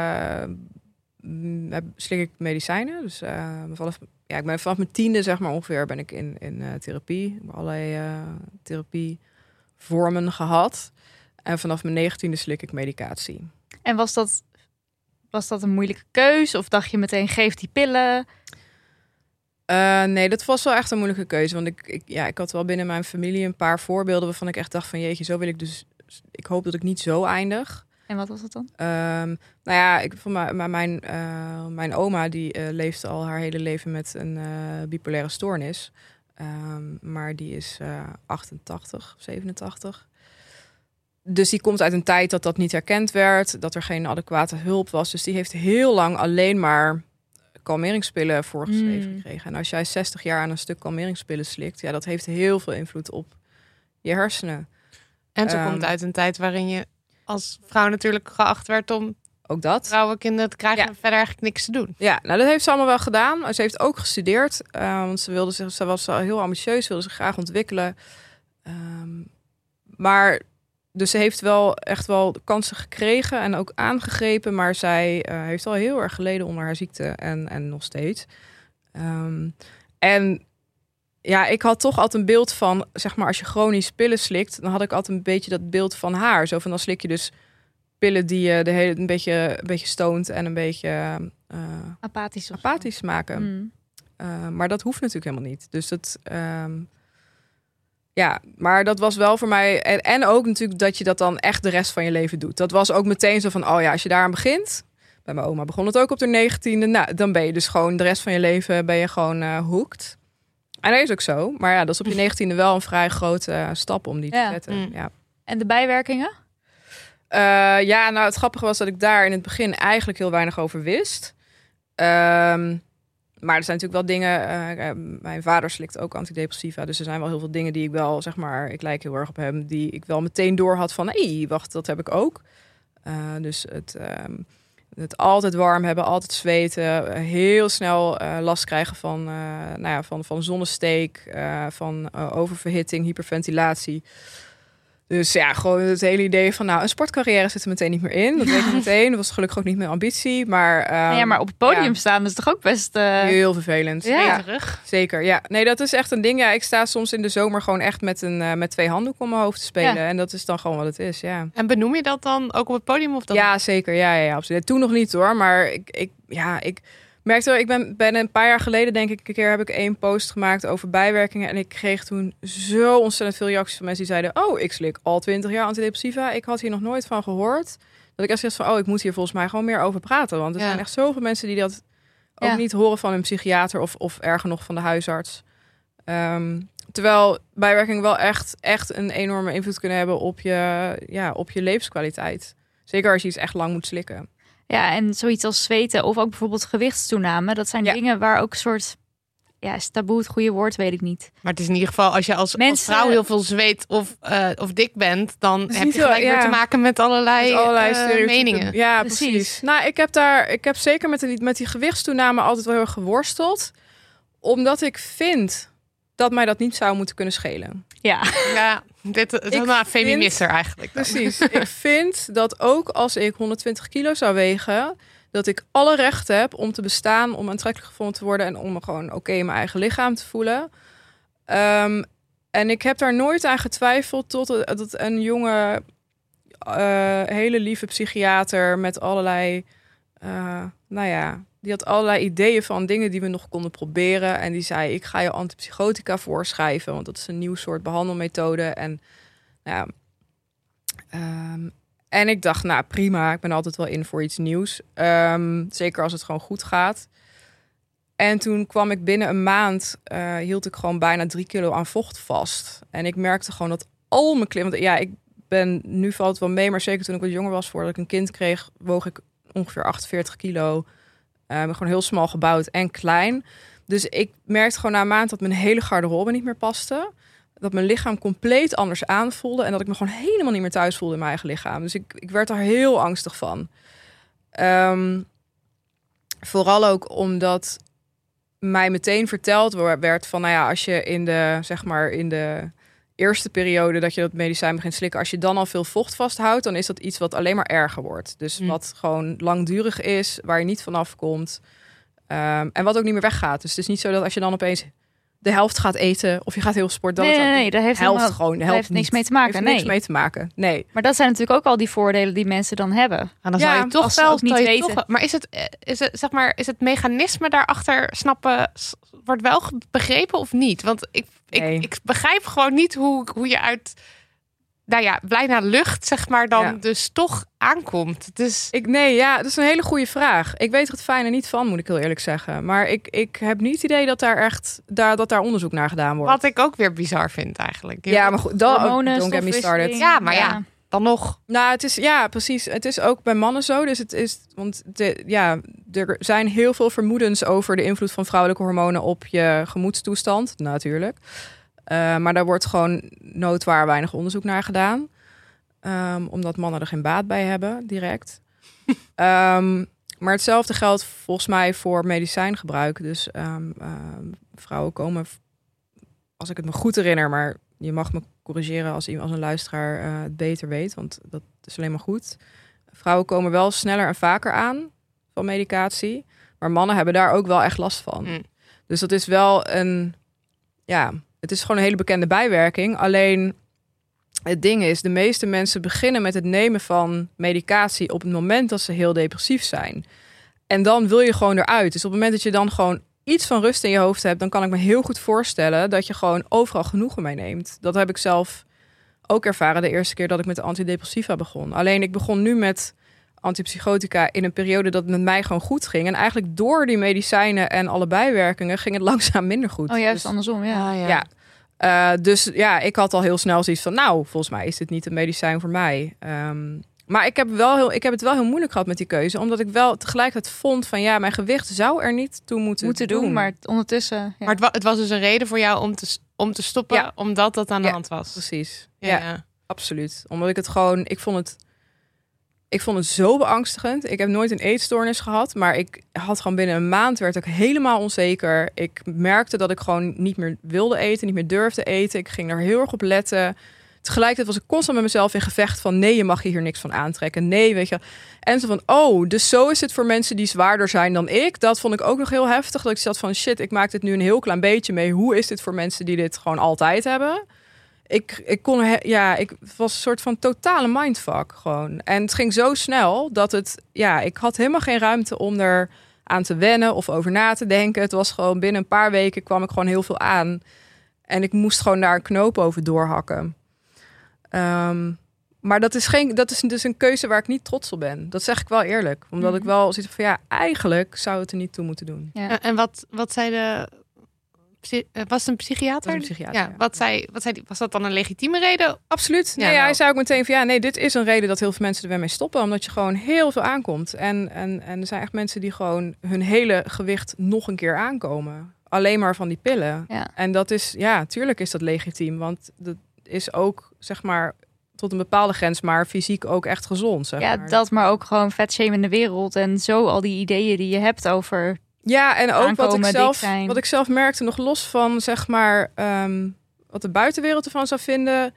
slik ik medicijnen. Dus vanaf mijn 10e zeg maar ongeveer ben ik in therapie. Ik heb allerlei therapievormen gehad. En vanaf mijn 19e slik ik medicatie. En was dat een moeilijke keus? Of dacht je meteen, geef die pillen? Nee, dat was wel echt een moeilijke keuze. Want ik had wel binnen mijn familie een paar voorbeelden waarvan ik echt dacht van, jeetje, zo wil ik dus. Ik hoop dat ik niet zo eindig. En wat was dat dan? Mijn oma die leeft al haar hele leven met een bipolaire stoornis. Maar die is 88, 87. Dus die komt uit een tijd dat dat niet erkend werd. Dat er geen adequate hulp was. Dus die heeft heel lang alleen maar kalmeringspillen voorgeschreven gekregen. En als jij 60 jaar aan een stuk kalmeringspillen slikt, ja, dat heeft heel veel invloed op je hersenen. En ze komt uit een tijd waarin je als vrouw natuurlijk geacht werd om ook dat. Vrouwen, kinderen krijgen verder eigenlijk niks te doen. Ja, nou dat heeft ze allemaal wel gedaan. Ze heeft ook gestudeerd, want ze was heel ambitieus, wilde zich graag ontwikkelen. Maar dus ze heeft wel echt wel kansen gekregen en ook aangegrepen, maar zij heeft al heel erg geleden onder haar ziekte en nog steeds. En ja, ik had toch altijd een beeld van, zeg maar, als je chronisch pillen slikt, dan had ik altijd een beetje dat beeld van haar. Zo van, dan slik je dus pillen die je een beetje stoont en een beetje apathisch maken. Maar dat hoeft natuurlijk helemaal niet. Dus dat, maar dat was wel voor mij. En ook natuurlijk dat je dat dan echt de rest van je leven doet. Dat was ook meteen zo van, als je daaraan begint. Bij mijn oma begon het ook op de 19e. Nou, dan ben je dus gewoon de rest van je leven ben je gewoon hooked. En dat is ook zo. Maar ja, dat is op je 19e wel een vrij grote stap om die te zetten. Ja. En de bijwerkingen? Nou het grappige was dat ik daar in het begin eigenlijk heel weinig over wist. Maar er zijn natuurlijk wel dingen. Mijn vader slikt ook antidepressiva. Dus er zijn wel heel veel dingen die ik wel, zeg maar, ik lijk heel erg op hem, die ik wel meteen door had van, wacht, dat heb ik ook. Dus het altijd warm hebben, altijd zweten, heel snel last krijgen van zonnesteek, van oververhitting, hyperventilatie. Dus ja, gewoon het hele idee van, een sportcarrière zit er meteen niet meer in. Dat weet ik meteen. Dat was gelukkig ook niet mijn ambitie. Maar, maar op het podium staan is toch ook best... Heel vervelend. Ja. Zeker, ja. Nee, dat is echt een ding. Ja, ik sta soms in de zomer gewoon echt met 2 handdoeken om mijn hoofd te spelen. Ja. En dat is dan gewoon wat het is, ja. En benoem je dat dan ook op het podium? Of dan... Ja, zeker. Ja, absoluut. Toen nog niet hoor. Maar ik merkte wel, ik ben een paar jaar geleden, denk ik, een keer heb ik 1 post gemaakt over bijwerkingen. En ik kreeg toen zo ontzettend veel reacties van mensen die zeiden, ik slik al 20 jaar antidepressiva. Ik had hier nog nooit van gehoord. Dat ik echt zoiets van, ik moet hier volgens mij gewoon meer over praten. Want er zijn echt zoveel mensen die dat ook niet horen van een psychiater of erger nog van de huisarts. Terwijl bijwerkingen wel echt een enorme invloed kunnen hebben op je levenskwaliteit. Zeker als je iets echt lang moet slikken. Ja, en zoiets als zweten of ook bijvoorbeeld gewichtstoename. Dat zijn dingen waar ook een soort... Ja, is taboe het goede woord, weet ik niet. Maar het is in ieder geval, als je als vrouw heel veel zweet of dik bent, dan heb je gelijk weer te maken met allerlei meningen. Ja, precies. Nou, ik heb zeker met die gewichtstoename altijd wel heel erg geworsteld. Omdat ik vind dat mij dat niet zou moeten kunnen schelen. Ja, dit is helemaal een feminister eigenlijk. Precies. Ik vind dat ook als ik 120 kilo zou wegen, dat ik alle recht heb om te bestaan, om aantrekkelijk gevonden te worden en om me gewoon oké in mijn eigen lichaam te voelen. En ik heb daar nooit aan getwijfeld tot een jonge, hele lieve psychiater met allerlei, die had allerlei ideeën van dingen die we nog konden proberen. En die zei, ik ga je antipsychotica voorschrijven, want dat is een nieuw soort behandelmethode. En en ik dacht, prima, ik ben altijd wel in voor iets nieuws. Zeker als het gewoon goed gaat. En toen kwam ik binnen een maand, hield ik gewoon bijna 3 kilo aan vocht vast. En ik merkte gewoon dat al mijn klimmen... nu valt het wel mee, maar zeker toen ik wat jonger was, voordat ik een kind kreeg, woog ik ongeveer 48 kilo. Ben gewoon heel smal gebouwd en klein. Dus ik merkte gewoon na een maand dat mijn hele garderobe niet meer paste. Dat mijn lichaam compleet anders aanvoelde. En dat ik me gewoon helemaal niet meer thuis voelde in mijn eigen lichaam. Dus ik werd daar heel angstig van. Vooral ook omdat mij meteen verteld werd van, als je in de eerste periode dat je dat medicijn begint slikken, als je dan al veel vocht vasthoudt, dan is dat iets wat alleen maar erger wordt. Dus wat gewoon langdurig is, waar je niet vanaf komt. En wat ook niet meer weggaat. Dus het is niet zo dat als je dan opeens de helft gaat eten of je gaat heel sporten, nee, daar heeft niks mee te maken. Heeft niks mee te maken. Nee. Maar dat zijn natuurlijk ook al die voordelen die mensen dan hebben. En dan zou je toch wel niet weten. Maar is het mechanisme daarachter snappen, wordt wel begrepen of niet? Want ik begrijp gewoon niet hoe je uit blij naar lucht, dan dus toch aankomt. Dus... dat is een hele goede vraag. Ik weet er het fijne niet van, moet ik heel eerlijk zeggen. Maar ik heb niet het idee dat daar onderzoek naar gedaan wordt. Wat ik ook weer bizar vind eigenlijk. Ja, maar goed, don't get me started. Ja, maar dan nog. Nou, het is, precies. Het is ook bij mannen zo. Dus het is, er zijn heel veel vermoedens over de invloed van vrouwelijke hormonen op je gemoedstoestand, natuurlijk. Maar daar wordt gewoon noodwaar weinig onderzoek naar gedaan. Omdat mannen er geen baat bij hebben, direct. Maar hetzelfde geldt volgens mij voor medicijngebruik. Dus vrouwen komen, als ik het me goed herinner, maar je mag me corrigeren als een luisteraar het beter weet, want dat is alleen maar goed. Vrouwen komen wel sneller en vaker aan van medicatie, maar mannen hebben daar ook wel echt last van. Dus dat is wel het is gewoon een hele bekende bijwerking. Alleen het ding is, de meeste mensen beginnen met het nemen van medicatie op het moment dat ze heel depressief zijn. En dan wil je gewoon eruit. Dus op het moment dat je dan gewoon iets van rust in je hoofd hebt, dan kan ik me heel goed voorstellen dat je gewoon overal genoegen mee neemt. Dat heb ik zelf ook ervaren de eerste keer dat ik met de antidepressiva begon. Alleen ik begon nu met antipsychotica in een periode dat het met mij gewoon goed ging. En eigenlijk door die medicijnen en alle bijwerkingen ging het langzaam minder goed. Oh, juist dus, andersom, ja. Dus ik had al heel snel zoiets van, nou, volgens mij is dit niet een medicijn voor mij. Maar ik heb het wel heel moeilijk gehad met die keuze. Omdat ik wel tegelijkertijd vond van, mijn gewicht zou er niet toe moeten doen. Maar ondertussen... Ja. Maar het was dus een reden voor jou om te stoppen, omdat dat aan de hand was. Precies. Ja, absoluut. Omdat ik het gewoon, ik vond het zo beangstigend. Ik heb nooit een eetstoornis gehad, maar ik had gewoon binnen een maand werd ik helemaal onzeker. Ik merkte dat ik gewoon niet meer wilde eten, niet meer durfde eten. Ik ging er heel erg op letten. Tegelijkertijd was ik constant met mezelf in gevecht van, nee, je mag je hier niks van aantrekken. Nee, weet je. En zo van, dus zo is het voor mensen die zwaarder zijn dan ik. Dat vond ik ook nog heel heftig. Dat ik zat van, shit, ik maak dit nu een heel klein beetje mee. Hoe is dit voor mensen die dit gewoon altijd hebben? Het was een soort van totale mindfuck gewoon. En het ging zo snel dat ik had helemaal geen ruimte om er aan te wennen of over na te denken. Het was gewoon binnen een paar weken kwam ik gewoon heel veel aan. En ik moest gewoon daar een knoop over doorhakken. Maar dat is dus een keuze waar ik niet trots op ben. Dat zeg ik wel eerlijk. Omdat ik wel zoiets van, eigenlijk zou het er niet toe moeten doen. Ja. En wat zei de... Was het een psychiater? Een psychiater, ja. Wat zei die? Was dat dan een legitieme reden? Absoluut. Nee, hij zei ook meteen van dit is een reden dat heel veel mensen er weer mee stoppen. Omdat je gewoon heel veel aankomt. En er zijn echt mensen die gewoon hun hele gewicht nog een keer aankomen. Alleen maar van die pillen. Ja. En dat is, tuurlijk is dat legitiem. Want dat is ook, zeg maar, tot een bepaalde grens, maar fysiek ook echt gezond. Zeg maar. Dat, maar ook gewoon vetshaming in de wereld. En zo al die ideeën die je hebt over... Ja, en ook aankomen, wat ik zelf merkte, nog los van, zeg maar, wat de buitenwereld ervan zou vinden,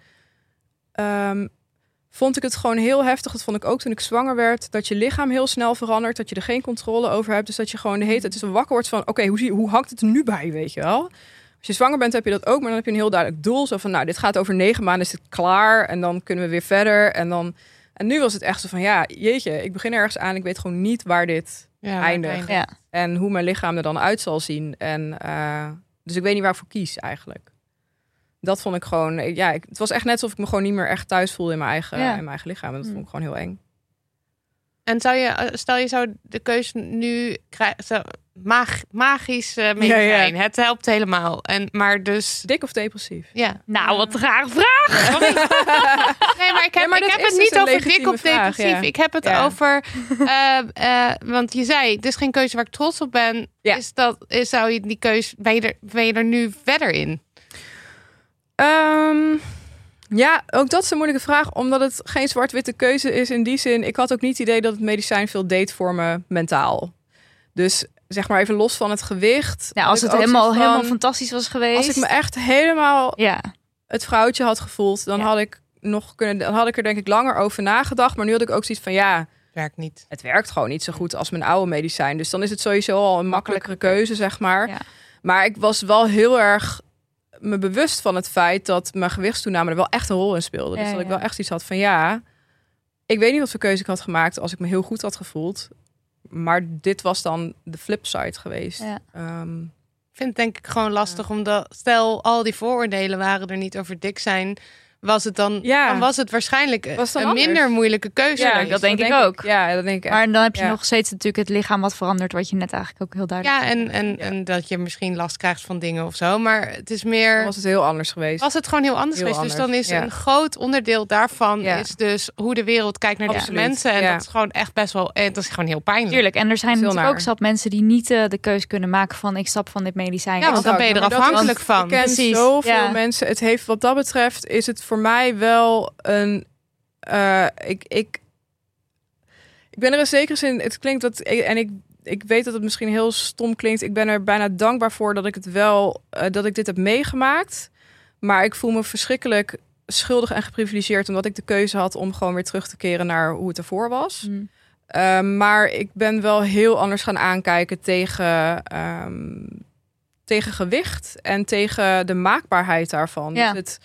vond ik het gewoon heel heftig. Dat vond ik ook toen ik zwanger werd, dat je lichaam heel snel verandert, dat je er geen controle over hebt. Dus dat je gewoon de hele tijd wakker wordt van, oké, hoe hangt het er nu bij, weet je wel? Als je zwanger bent, heb je dat ook, maar dan heb je een heel duidelijk doel. Zo van, dit gaat over 9 maanden, is het klaar en dan kunnen we weer verder. En nu was het echt zo van, jeetje, ik begin ergens aan, ik weet gewoon niet waar dit eindigt. Ja. En hoe mijn lichaam er dan uit zal zien. En dus ik weet niet waar ik voor kies eigenlijk. Dat vond ik gewoon... het was echt net alsof ik me gewoon niet meer echt thuis voelde in mijn eigen lichaam. En dat vond ik gewoon heel eng. En stel je zou de keuze nu krijgen... Magisch medicijn. Ja. Het helpt helemaal. Maar dus... Dik of depressief? Ja. Nou, wat een rare vraag. Nee, maar ik heb het niet dus over dik of depressief. Ja. Ik heb het over... want je zei, het is geen keuze waar ik trots op ben. Ja. Zou je die keuze... Ben je er nu verder in? Ja, ook dat is een moeilijke vraag. Omdat het geen zwart-witte keuze is in die zin. Ik had ook niet het idee dat het medicijn veel deed voor me mentaal. Dus... zeg maar even los van het gewicht. Ja, als het helemaal fantastisch was geweest. Als ik me echt helemaal het vrouwtje had gevoeld, dan had ik dan had ik er denk ik langer over nagedacht. Maar nu had ik ook zoiets van werkt niet. Het werkt gewoon niet zo goed als mijn oude medicijn. Dus dan is het sowieso al een makkelijkere keuze, zeg maar. Ja. Maar ik was wel heel erg me bewust van het feit dat mijn gewichtstoename er wel echt een rol in speelde. Dus dat ik wel echt iets had van ik weet niet wat voor keuze ik had gemaakt als ik me heel goed had gevoeld. Maar dit was dan de flipside geweest. Ja. Ik vind het denk ik gewoon lastig, omdat stel al die vooroordelen waren er niet over dik zijn, was het dan was het waarschijnlijk een minder moeilijke keuze. Ja, dat denk ik ook. Ja, dat denk ik. Maar dan heb je nog steeds natuurlijk het lichaam wat verandert, wat je net eigenlijk ook heel duidelijk. Ja, en dat je misschien last krijgt van dingen of zo. Maar het is meer. Dan was het heel anders geweest. Was het gewoon heel anders geweest. Dus dan is een groot onderdeel daarvan is dus hoe de wereld kijkt naar deze mensen. En dat is gewoon echt best wel. En dat is gewoon heel pijnlijk. Tuurlijk. En er zijn natuurlijk ook zat mensen die niet de keuze kunnen maken van ik stap van dit medicijn. Ja, want dan ben je er afhankelijk van. Ik ken zoveel mensen. Het heeft wat dat betreft is het voor mij wel een. Ik ben er in zekere zin, het klinkt dat, en ik weet dat het misschien heel stom klinkt. Ik ben er bijna dankbaar voor dat ik het wel, dat ik dit heb meegemaakt. Maar ik voel me verschrikkelijk schuldig en geprivilegeerd omdat ik de keuze had om gewoon weer terug te keren naar hoe het ervoor was. Maar ik ben wel heel anders gaan aankijken tegen gewicht en tegen de maakbaarheid daarvan. Ja. Dus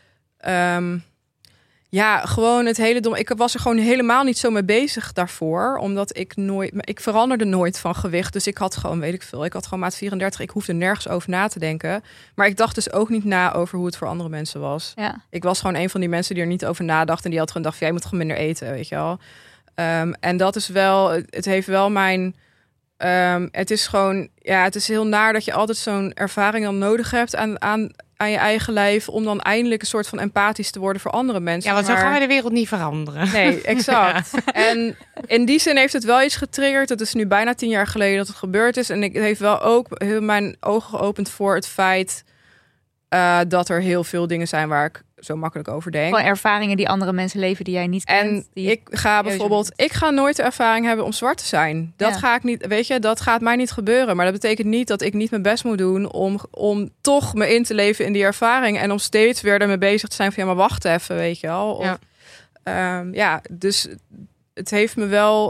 gewoon het hele dom. Ik was er gewoon helemaal niet zo mee bezig daarvoor, omdat ik veranderde nooit van gewicht. Dus ik had gewoon, weet ik veel, ik had gewoon maat 34. Ik hoefde nergens over na te denken. Maar ik dacht dus ook niet na over hoe het voor andere mensen was. Ja. Ik was gewoon een van die mensen die er niet over nadacht en die had gewoon gedacht, jij moet gewoon minder eten, weet je wel. En dat is wel, het heeft wel mijn. Het is gewoon, het is heel naar dat je altijd zo'n ervaring dan nodig hebt aan je eigen lijf, om dan eindelijk een soort van empathisch te worden voor andere mensen. Ja, want zo gaan we de wereld niet veranderen. Nee, exact. Ja. En in die zin heeft het wel iets getriggerd. Het is nu bijna 10 jaar geleden dat het gebeurd is. En het heeft wel ook heel mijn ogen geopend voor het feit dat er heel veel dingen zijn waar ik zo makkelijk over denk. Gewoon ervaringen die andere mensen leven die jij niet kent. En ik ga nooit de ervaring hebben om zwart te zijn. Dat ga ik niet, weet je, dat gaat mij niet gebeuren. Maar dat betekent niet dat ik niet mijn best moet doen om toch me in te leven in die ervaring en om steeds weer ermee bezig te zijn van maar wacht even, weet je wel. Of, dus het heeft me wel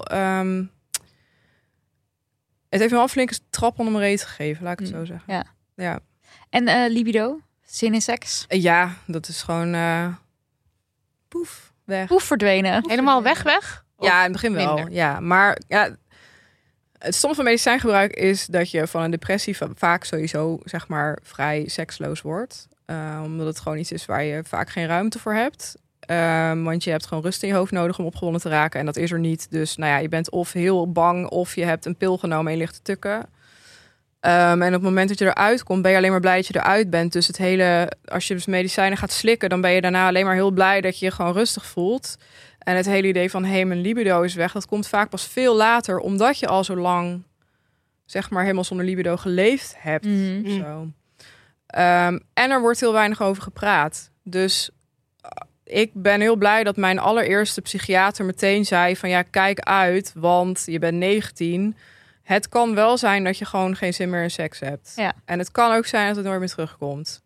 een flinke trap onder mijn reet gegeven, laat ik het zo zeggen. Ja. En libido? Zin in seks? Ja, dat is gewoon poef, weg. Poef verdwenen. Helemaal weg? Ja, in het begin wel. Minder? Ja, maar het stomme van medicijngebruik is dat je van een depressie vaak sowieso, zeg maar, vrij seksloos wordt. Omdat het gewoon iets is waar je vaak geen ruimte voor hebt. Want je hebt gewoon rust in je hoofd nodig om opgewonden te raken. En dat is er niet. Dus je bent of heel bang of je hebt een pil genomen en je ligt te tukken. En op het moment dat je eruit komt, ben je alleen maar blij dat je eruit bent. Dus het hele, als je dus medicijnen gaat slikken, dan ben je daarna alleen maar heel blij dat je je gewoon rustig voelt. En het hele idee van mijn libido is weg, dat komt vaak pas veel later, omdat je al zo lang, zeg maar, helemaal zonder libido geleefd hebt. Zo. En er wordt heel weinig over gepraat. Dus ik ben heel blij dat mijn allereerste psychiater meteen zei van kijk uit, want je bent 19. Het kan wel zijn dat je gewoon geen zin meer in seks hebt. Ja. En het kan ook zijn dat het nooit meer terugkomt.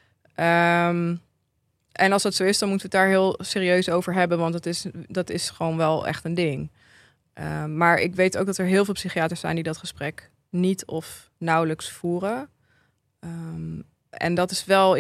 En als dat zo is, dan moeten we het daar heel serieus over hebben. Want dat is gewoon wel echt een ding. Maar ik weet ook dat er heel veel psychiaters zijn die dat gesprek niet of nauwelijks voeren. En dat is wel,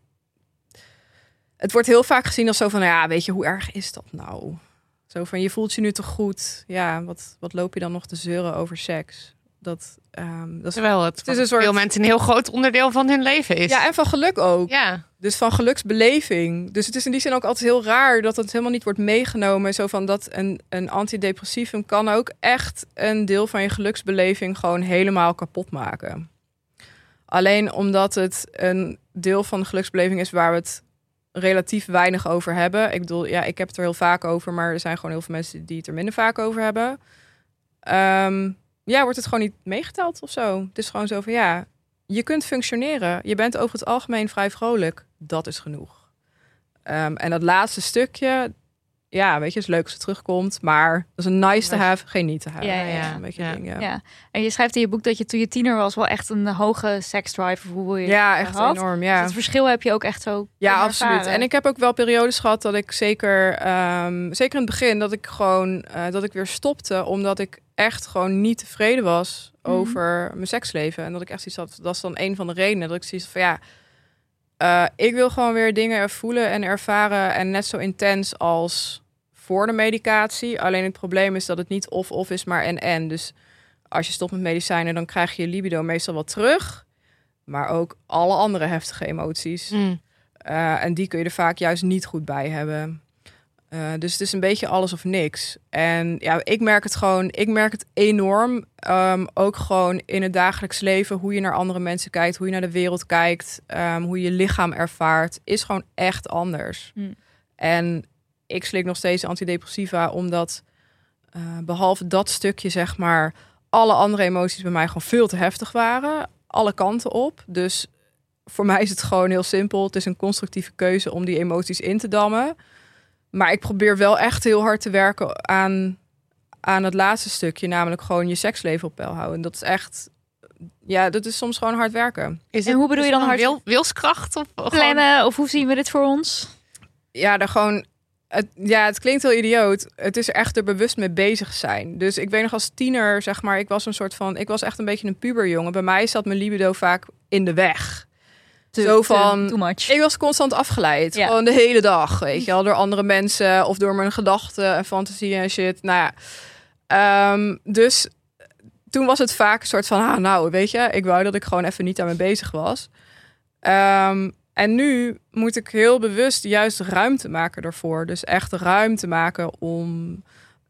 het wordt heel vaak gezien als zo van, weet je, hoe erg is dat nou? Zo van, je voelt je nu toch goed? Ja, wat loop je dan nog te zeuren over seks? Dat is, terwijl het is een soort, veel mensen een heel groot onderdeel van hun leven is. Ja, en van geluk ook. Ja. Dus van geluksbeleving. Dus het is in die zin ook altijd heel raar dat het helemaal niet wordt meegenomen. Zo van dat een antidepressivum kan ook echt een deel van je geluksbeleving gewoon helemaal kapot maken. Alleen omdat het een deel van de geluksbeleving is waar we het relatief weinig over hebben. Ik bedoel, ik heb het er heel vaak over, maar er zijn gewoon heel veel mensen die het er minder vaak over hebben. Wordt het gewoon niet meegeteld of zo. Het is gewoon zo van, je kunt functioneren. Je bent over het algemeen vrij vrolijk. Dat is genoeg. En dat laatste stukje, weet je, is leuk als het terugkomt, maar dat is een nice to have, geen need to have. Een beetje ding, ja. En je schrijft in je boek dat je toen je tiener was wel echt een hoge seksdrive, hoe je echt had. Enorm, Dus het verschil heb je ook echt zo. Ja, absoluut. Ervaren. En ik heb ook wel periodes gehad dat ik zeker in het begin dat ik gewoon dat ik weer stopte, omdat ik echt gewoon niet tevreden was over mijn seksleven en dat ik echt zoiets had. Dat is dan een van de redenen dat ik zoiets van ik wil gewoon weer dingen voelen en ervaren en net zo intens als voor de medicatie. Alleen het probleem is dat het niet of is, maar en. Dus als je stopt met medicijnen, dan krijg je libido meestal wat terug. Maar ook alle andere heftige emoties. En die kun je er vaak juist niet goed bij hebben. Dus het is een beetje alles of niks. En ik merk het gewoon. Ik merk het enorm. Ook gewoon in het dagelijks leven. Hoe je naar andere mensen kijkt. Hoe je naar de wereld kijkt. Hoe je je lichaam ervaart. Is gewoon echt anders. En ik slik nog steeds antidepressiva. Omdat behalve dat stukje, zeg maar, alle andere emoties bij mij gewoon veel te heftig waren. Alle kanten op. Dus voor mij is het gewoon heel simpel. Het is een constructieve keuze om die emoties in te dammen. Maar ik probeer wel echt heel hard te werken aan het laatste stukje, namelijk gewoon je seksleven op peil houden. Dat is echt, dat is soms gewoon hard werken. En hoe bedoel je dan hard? Wilskracht? Of Plannen, of hoe zien we dit voor ons? Ja, daar gewoon... Het klinkt heel idioot. Het is echt er bewust mee bezig zijn. Dus ik weet nog als tiener, zeg maar, ik was echt een beetje een puberjongen. Bij mij zat mijn libido vaak in de weg. Too much. Ik was constant afgeleid. Ja. Gewoon de hele dag, weet je wel. Door andere mensen of door mijn gedachten en fantasieën en shit. Nou ja. Dus toen was het vaak een soort van, weet je, ik wou dat ik gewoon even niet aan me bezig was. En nu moet ik heel bewust juist ruimte maken daarvoor. Dus echt ruimte maken om,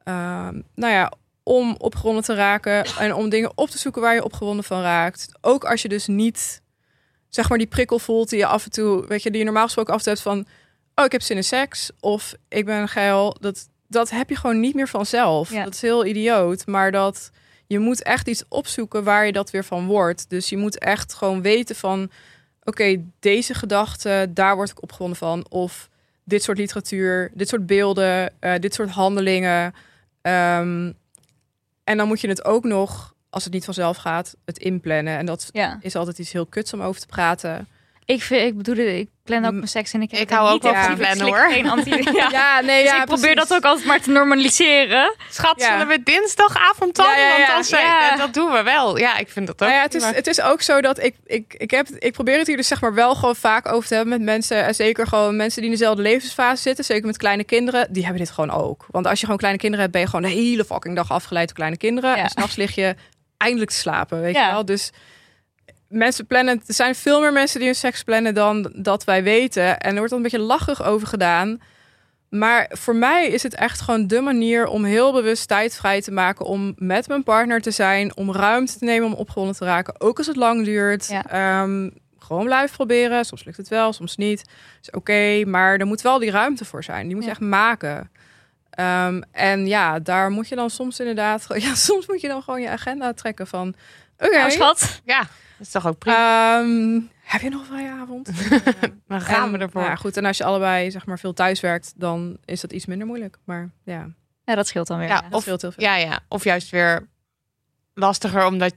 om opgewonden te raken. En om dingen op te zoeken waar je opgewonden van raakt. Ook als je dus niet, zeg maar, die prikkel voelt die je af en toe, weet je, die je normaal gesproken af en toe hebt van, oh, ik heb zin in seks. Of ik ben geil. Dat heb je gewoon niet meer vanzelf. Ja. Dat is heel idioot. Maar je moet echt iets opzoeken waar je dat weer van wordt. Dus je moet echt gewoon weten van, oké, deze gedachte, daar word ik opgewonden van. Of dit soort literatuur, dit soort beelden, dit soort handelingen. En dan moet je het ook nog, als het niet vanzelf gaat, het inplannen. En dat is altijd iets heel kuts om over te praten. Ik plan ook mijn seks en ik hou ook wel van plannen, hoor. Geen Dus ik probeer dat ook altijd maar te normaliseren. Schat, zullen we dinsdagavond dan? Want dat doen we wel. Ja, ik vind dat ook. Het is ook zo dat ik probeer het hier dus zeg maar wel gewoon vaak over te hebben met mensen. En zeker gewoon mensen die in dezelfde levensfase zitten. Zeker met kleine kinderen. Die hebben dit gewoon ook. Want als je gewoon kleine kinderen hebt, ben je gewoon de hele fucking dag afgeleid door kleine kinderen. Ja. En 's nachts lig je eindelijk te slapen, weet je wel. Dus mensen plannen, er zijn veel meer mensen die hun seks plannen dan dat wij weten. En er wordt dan een beetje lachig over gedaan. Maar voor mij is het echt gewoon de manier om heel bewust tijd vrij te maken om met mijn partner te zijn, om ruimte te nemen om opgewonden te raken. Ook als het lang duurt. Ja. Gewoon blijven proberen. Soms lukt het wel, soms niet. Is oké, maar er moet wel die ruimte voor zijn. Die moet je echt maken. En daar moet je dan soms inderdaad, soms moet je dan gewoon je agenda trekken van, oké, schat. Ja. Dat is toch ook prima. Heb je nog een vrije avond? Dan gaan we ervoor. Ja, goed. En als je allebei zeg maar veel thuis werkt, dan is dat iets minder moeilijk. Maar ja, dat scheelt dan weer. Ja, dat scheelt heel veel. Ja. Of juist weer lastiger, omdat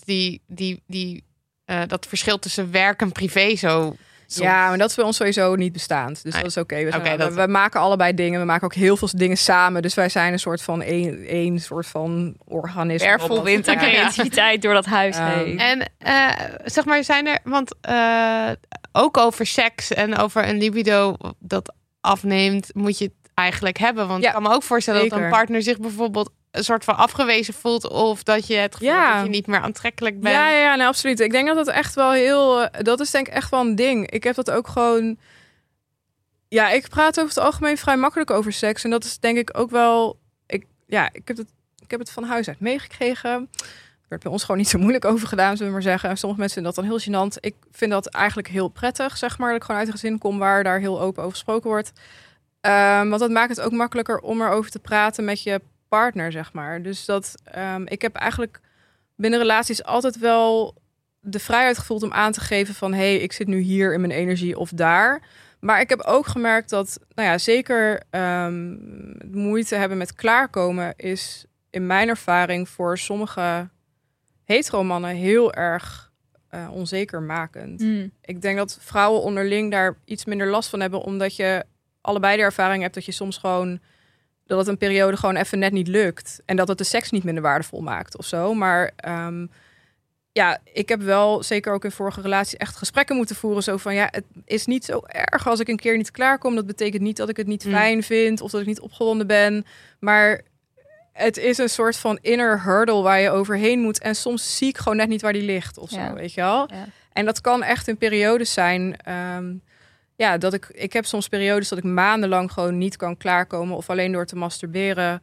dat verschil tussen werk en privé zo. Ja, maar dat is bij ons sowieso niet bestaand. Dus dat is oké. We maken allebei dingen. We maken ook heel veel dingen samen. Dus wij zijn een soort van één soort van organisme. Wervelwind en creativiteit door dat huis heen. En zeg maar, zijn er, want ook over seks en over een libido dat afneemt, moet je het eigenlijk hebben. Want ik kan me ook voorstellen dat een partner zich bijvoorbeeld een soort van afgewezen voelt, of dat je het gevoel dat je niet meer aantrekkelijk bent. Ja, nee, absoluut. Ik denk dat echt wel dat is denk ik echt wel een ding. Ik heb dat ook gewoon. Ja, ik praat over het algemeen vrij makkelijk over seks. En dat is denk ik ook wel. Ik heb het van huis uit meegekregen. Er werd bij ons gewoon niet zo moeilijk over gedaan, zullen we maar zeggen. En sommige mensen vinden dat dan heel gênant. Ik vind dat eigenlijk heel prettig, zeg maar, dat ik gewoon uit een gezin kom waar daar heel open over gesproken wordt. Want dat maakt het ook makkelijker om erover te praten met je partner, zeg maar. Dus ik heb eigenlijk binnen relaties altijd wel de vrijheid gevoeld om aan te geven van, hey, ik zit nu hier in mijn energie of daar. Maar ik heb ook gemerkt dat, zeker moeite hebben met klaarkomen is in mijn ervaring voor sommige hetero-mannen heel erg onzeker makend. Ik denk dat vrouwen onderling daar iets minder last van hebben, omdat je allebei de ervaring hebt dat je soms gewoon, dat het een periode gewoon even net niet lukt. En dat het de seks niet minder waardevol maakt of zo. Maar ik heb wel, zeker ook in vorige relaties, echt gesprekken moeten voeren. Zo van, het is niet zo erg als ik een keer niet klaarkom. Dat betekent niet dat ik het niet fijn vind of dat ik niet opgewonden ben. Maar het is een soort van inner hurdle waar je overheen moet. En soms zie ik gewoon net niet waar die ligt of zo, weet je wel. Ja. En dat kan echt in periodes zijn. Dat ik heb soms periodes dat ik maandenlang gewoon niet kan klaarkomen of alleen door te masturberen.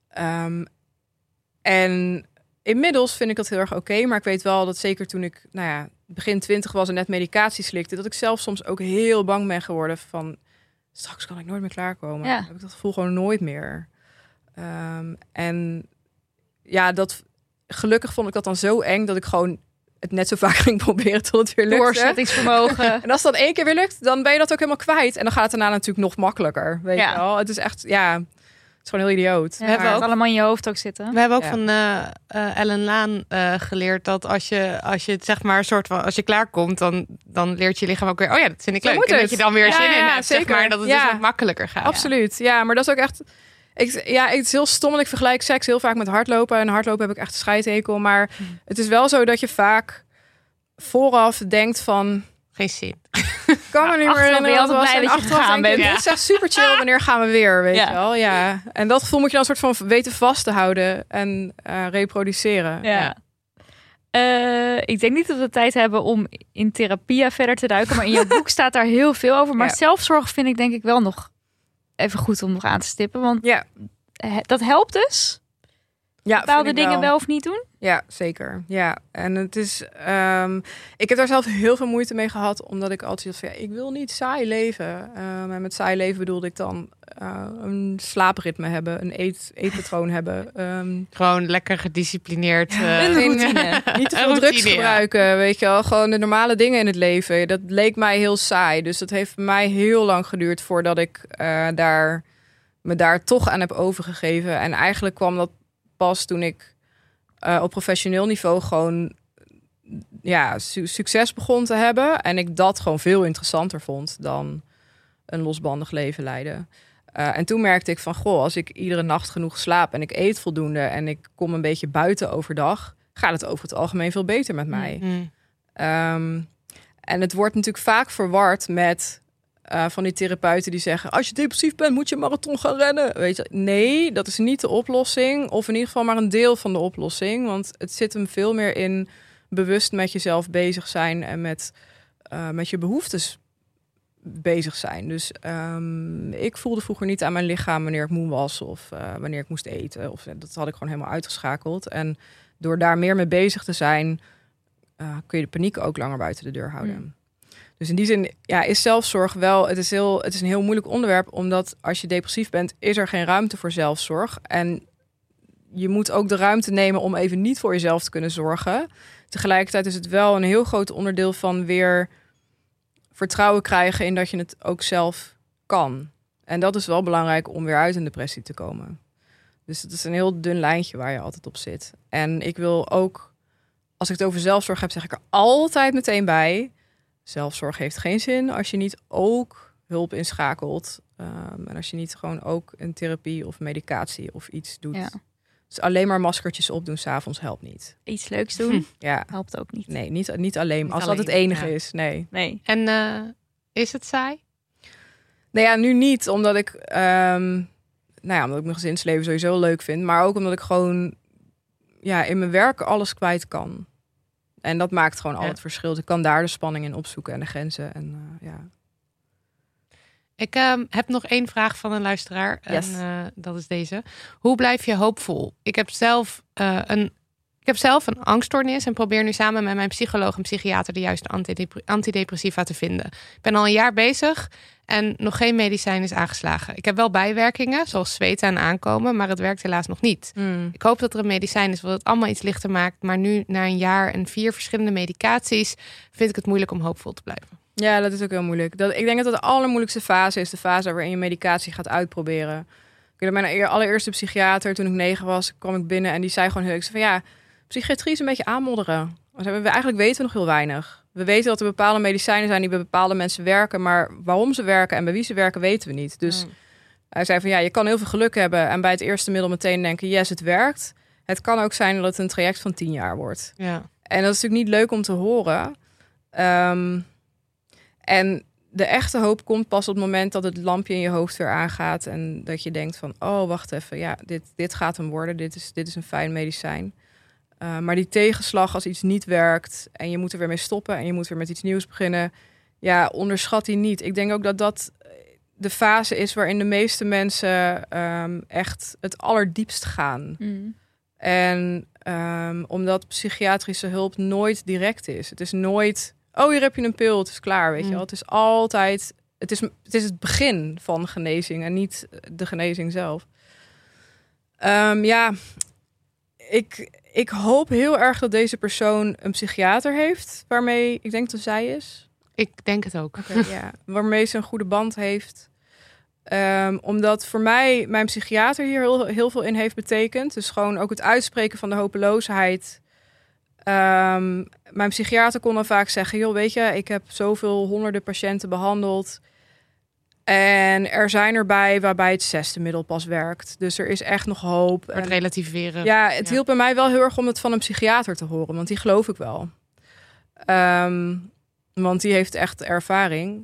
En inmiddels vind ik dat heel erg oké. Maar ik weet wel dat zeker toen ik begin 20 was en net medicatie slikte, dat ik zelf soms ook heel bang ben geworden van, straks kan ik nooit meer klaarkomen. Ja. Heb ik dat gevoel gewoon nooit meer. Dat gelukkig vond ik dat dan zo eng dat ik gewoon het net zo vaak ging proberen tot het weer lukte. Doorzettingsvermogen. En als het dan 1 keer weer lukt, dan ben je dat ook helemaal kwijt. En dan gaat het daarna natuurlijk nog makkelijker. Weet je wel? Het is echt, is gewoon heel idioot. Ja, We hebben het ook- allemaal in je hoofd ook zitten. We hebben ook Ja. van Ellen Laan geleerd dat als je het zeg maar een soort van als je klaarkomt, dan leert je lichaam ook weer. Oh ja, dat vind ik Zo leuk. moet En dat het. je dan weer Ja, zin in ja, hebt. Zeg zeker. maar dat het Ja. dus wat makkelijker gaat. Absoluut. Ja, maar dat is ook echt. Het is heel stom en ik vergelijk seks heel vaak met hardlopen. En hardlopen heb ik echt een scheidhekel. Maar het is wel zo dat je vaak vooraf denkt van... Geen zin. Ik kan me niet meer achteraf ben je herinneren altijd wat het blij was. dat En je achteraf gegaan denk je, bent. dit is echt super chill. Wanneer gaan we weer, weet Ja. je wel? Ja. En dat gevoel moet je dan een soort van weten vast te houden en reproduceren. Ja. Ik denk niet dat we tijd hebben om in therapie verder te duiken. Maar in jouw boek staat daar heel veel over. Maar Ja. zelfzorg vind ik denk ik wel nog even goed om nog aan te stippen. Want Ja. dat helpt dus. Ja, Bepaalde vind ik dingen wel of niet doen. Ja, zeker. Ja, en het is... ik heb daar zelf heel veel moeite mee gehad, omdat ik altijd dacht van, ja, ik wil niet saai leven. En met saai leven bedoelde ik dan een slaapritme hebben, een eetpatroon hebben. Gewoon lekker gedisciplineerd. Een routine. Niet te Een veel drugs routine, ja. gebruiken, weet je wel. Gewoon de normale dingen in het leven. Dat leek mij heel saai. Dus dat heeft bij mij heel lang geduurd voordat ik me daar toch aan heb overgegeven. En eigenlijk kwam dat pas toen ik op professioneel niveau gewoon succes begon te hebben. En ik dat gewoon veel interessanter vond dan een losbandig leven leiden. En toen merkte ik van, goh, als ik iedere nacht genoeg slaap en ik eet voldoende en ik kom een beetje buiten overdag, gaat het over het algemeen veel beter met mij. Mm. En het wordt natuurlijk vaak verward met van die therapeuten die zeggen, als je depressief bent, moet je een marathon gaan rennen. Weet je, nee, dat is niet de oplossing. Of in ieder geval maar een deel van de oplossing. Want het zit hem veel meer in bewust met jezelf bezig zijn en met je behoeftes bezig zijn. Dus ik voelde vroeger niet aan mijn lichaam wanneer ik moe was of wanneer ik moest eten. Of dat had ik gewoon helemaal uitgeschakeld. En door daar meer mee bezig te zijn, kun je de paniek ook langer buiten de deur houden. Mm. Dus in die zin is zelfzorg wel... Het is een heel moeilijk onderwerp, omdat als je depressief bent, is er geen ruimte voor zelfzorg. En je moet ook de ruimte nemen om even niet voor jezelf te kunnen zorgen. Tegelijkertijd is het wel een heel groot onderdeel van weer vertrouwen krijgen in dat je het ook zelf kan. En dat is wel belangrijk om weer uit een depressie te komen. Dus het is een heel dun lijntje waar je altijd op zit. En ik wil ook, als ik het over zelfzorg heb, zeg ik er altijd meteen bij: zelfzorg heeft geen zin als je niet ook hulp inschakelt. En als je niet gewoon ook een therapie of medicatie of iets doet. Ja. Dus alleen maar maskertjes opdoen 's avonds helpt niet. Iets leuks doen Ja, helpt ook niet. nee, niet alleen. Niet Als alleen, dat het enige ja. is, nee. Nee. En is het saai? Nou ja, nu niet, omdat ik, omdat ik mijn gezinsleven sowieso leuk vind. Maar ook omdat ik gewoon in mijn werk alles kwijt kan. En dat maakt gewoon al Ja. het verschil. Dus ik kan daar de spanning in opzoeken en de grenzen. En Ik heb nog één vraag van een luisteraar. Yes. En dat is deze. Hoe blijf je hoopvol? Ik heb zelf een angststoornis en probeer nu samen met mijn psycholoog en psychiater de juiste antidepressiva te vinden. Ik ben al een jaar bezig en nog geen medicijn is aangeslagen. Ik heb wel bijwerkingen, zoals zweten en aankomen, maar het werkt helaas nog niet. Ik hoop dat er een medicijn is wat het allemaal iets lichter maakt. Maar nu, na een jaar en 4 verschillende medicaties, vind ik het moeilijk om hoopvol te blijven. Ja, dat is ook heel moeilijk. Ik denk dat de allermoeilijkste fase is de fase waarin je medicatie gaat uitproberen. Ik weet dat mijn allereerste psychiater, toen ik 9 was, kwam ik binnen en die zei gewoon heel erg van, ja, psychiatrie is een beetje aanmodderen. Eigenlijk weten we nog heel weinig. We weten dat er bepaalde medicijnen zijn die bij bepaalde mensen werken, maar waarom ze werken en bij wie ze werken weten we niet. Dus hij zei van, ja, je kan heel veel geluk hebben en bij het eerste middel meteen denken, yes, het werkt. Het kan ook zijn dat het een traject van 10 jaar wordt. Ja. En dat is natuurlijk niet leuk om te horen. En de echte hoop komt pas op het moment dat het lampje in je hoofd weer aangaat. En dat je denkt van, oh, wacht even. Ja, dit gaat hem worden. Dit is een fijn medicijn. Maar die tegenslag als iets niet werkt en je moet er weer mee stoppen en je moet weer met iets nieuws beginnen. Ja, onderschat die niet. Ik denk ook dat de fase is waarin de meeste mensen echt het allerdiepst gaan. En omdat psychiatrische hulp nooit direct is. Het is nooit, oh, hier heb je een pil, het is klaar, weet je wel. Het is altijd, het is het begin van genezing en niet de genezing zelf. Ik hoop heel erg dat deze persoon een psychiater heeft, waarmee, ik denk dat zij is. Ik denk het ook. Ja, waarmee ze een goede band heeft. Omdat voor mij mijn psychiater hier heel veel in heeft betekend. Dus gewoon ook het uitspreken van de hopeloosheid. Mijn psychiater kon dan vaak zeggen... joh, weet je, ik heb zoveel honderden patiënten behandeld... en er zijn erbij waarbij het 6e middel pas werkt. Dus er is echt nog hoop. Het relativeren. Ja, het hielp bij mij wel heel erg om het van een psychiater te horen. Want die geloof ik wel. Want die heeft echt ervaring.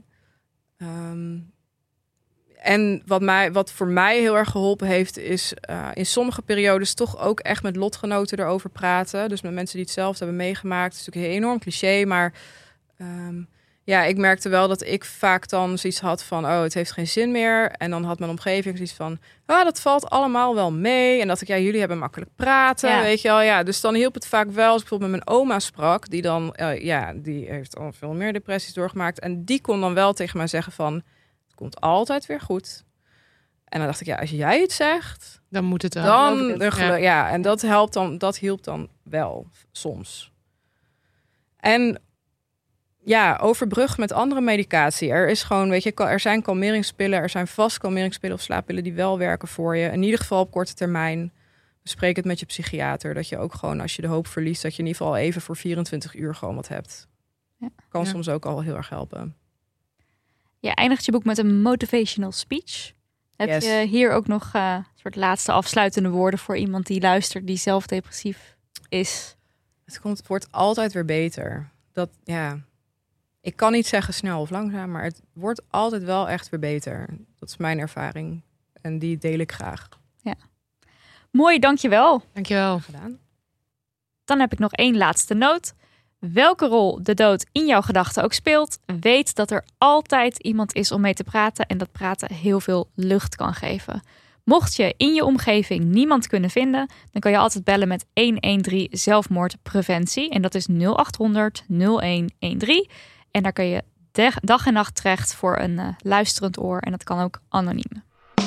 En wat voor mij heel erg geholpen heeft... is in sommige periodes toch ook echt met lotgenoten erover praten. Dus met mensen die het zelf hebben meegemaakt. Het is natuurlijk een enorm cliché, maar... ik merkte wel dat ik vaak dan zoiets had van... het heeft geen zin meer. En dan had mijn omgeving zoiets van... dat valt allemaal wel mee. En dat ik, jullie hebben makkelijk praten, weet je wel. Ja, dus dan hielp het vaak wel als ik bijvoorbeeld met mijn oma sprak... die dan, die heeft al veel meer depressies doorgemaakt. En die kon dan wel tegen mij zeggen van... het komt altijd weer goed. En dan dacht ik, als jij het zegt... dan moet het wel. En dat hielp dan wel soms. En... overbrug met andere medicatie. Er is gewoon, er zijn kalmeringspillen, er zijn vast kalmeringspillen of slaappillen die wel werken voor je. In ieder geval op korte termijn. Bespreek het met je psychiater. Dat je ook gewoon, als je de hoop verliest, dat je in ieder geval even voor 24 uur gewoon wat hebt. Ja. Kan soms ook al heel erg helpen. Je eindigt je boek met een motivational speech. Heb je hier ook nog een soort laatste afsluitende woorden voor iemand die luistert, die zelf depressief is? Het wordt altijd weer beter. Ik kan niet zeggen snel of langzaam, maar het wordt altijd wel echt weer beter. Dat is mijn ervaring. En die deel ik graag. Ja. Mooi, dankjewel. Dankjewel. Gedaan. Dan heb ik nog 1 laatste noot. Welke rol de dood in jouw gedachten ook speelt, weet dat er altijd iemand is om mee te praten en dat praten heel veel lucht kan geven. Mocht je in je omgeving niemand kunnen vinden, dan kan je altijd bellen met 113 zelfmoordpreventie. En dat is 0800 0113. En daar kun je dag en nacht terecht voor een luisterend oor. En dat kan ook anoniem.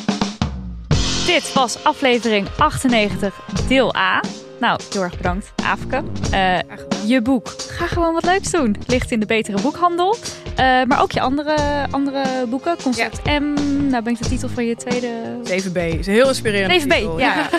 Dit was aflevering 98, deel A. Nou, heel erg bedankt, Aafke. Je boek, ga gewoon wat leuks doen. Het ligt in de betere boekhandel. Maar ook je andere boeken. Concept M, nou ben ik de titel van je tweede... 7B, is een heel inspirerend 7B, titel. ja.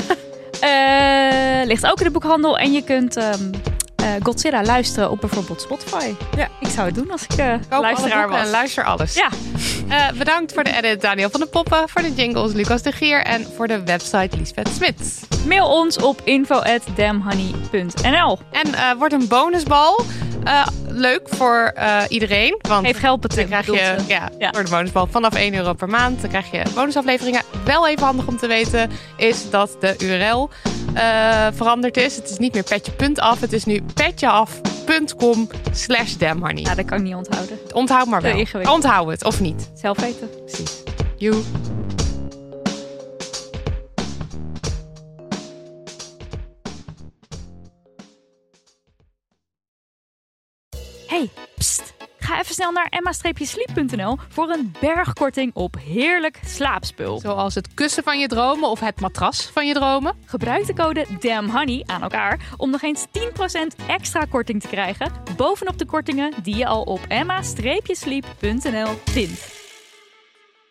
Ligt ook in de boekhandel. En je kunt Godzilla luisteren op bijvoorbeeld Spotify. Ja. Ik zou het doen als ik luisteraar was. En luister alles. Ja. Bedankt voor de edit Daniel van de Poppen, voor de jingles Lucas de Gier en voor de website Liesbeth Smit. Mail ons op info@damhoney.nl. En wordt een bonusbal. Leuk voor iedereen. Want geef geld dan krijg je voor de bonusbal vanaf €1 per maand. Dan krijg je bonusafleveringen. Wel even handig om te weten is dat de URL veranderd is. Het is niet meer petje.af. Het is nu petjeaf.com/damhoney. Ja, dat kan ik niet onthouden. Onthoud maar wel. Onthoud het of niet. Zelf weten. Precies. Joe. Hey, pst. Ga even snel naar emma-sleep.nl voor een bergkorting op heerlijk slaapspul. Zoals het kussen van je dromen of het matras van je dromen. Gebruik de code DAMNHONEY aan elkaar om nog eens 10% extra korting te krijgen bovenop de kortingen die je al op emma-sleep.nl vindt.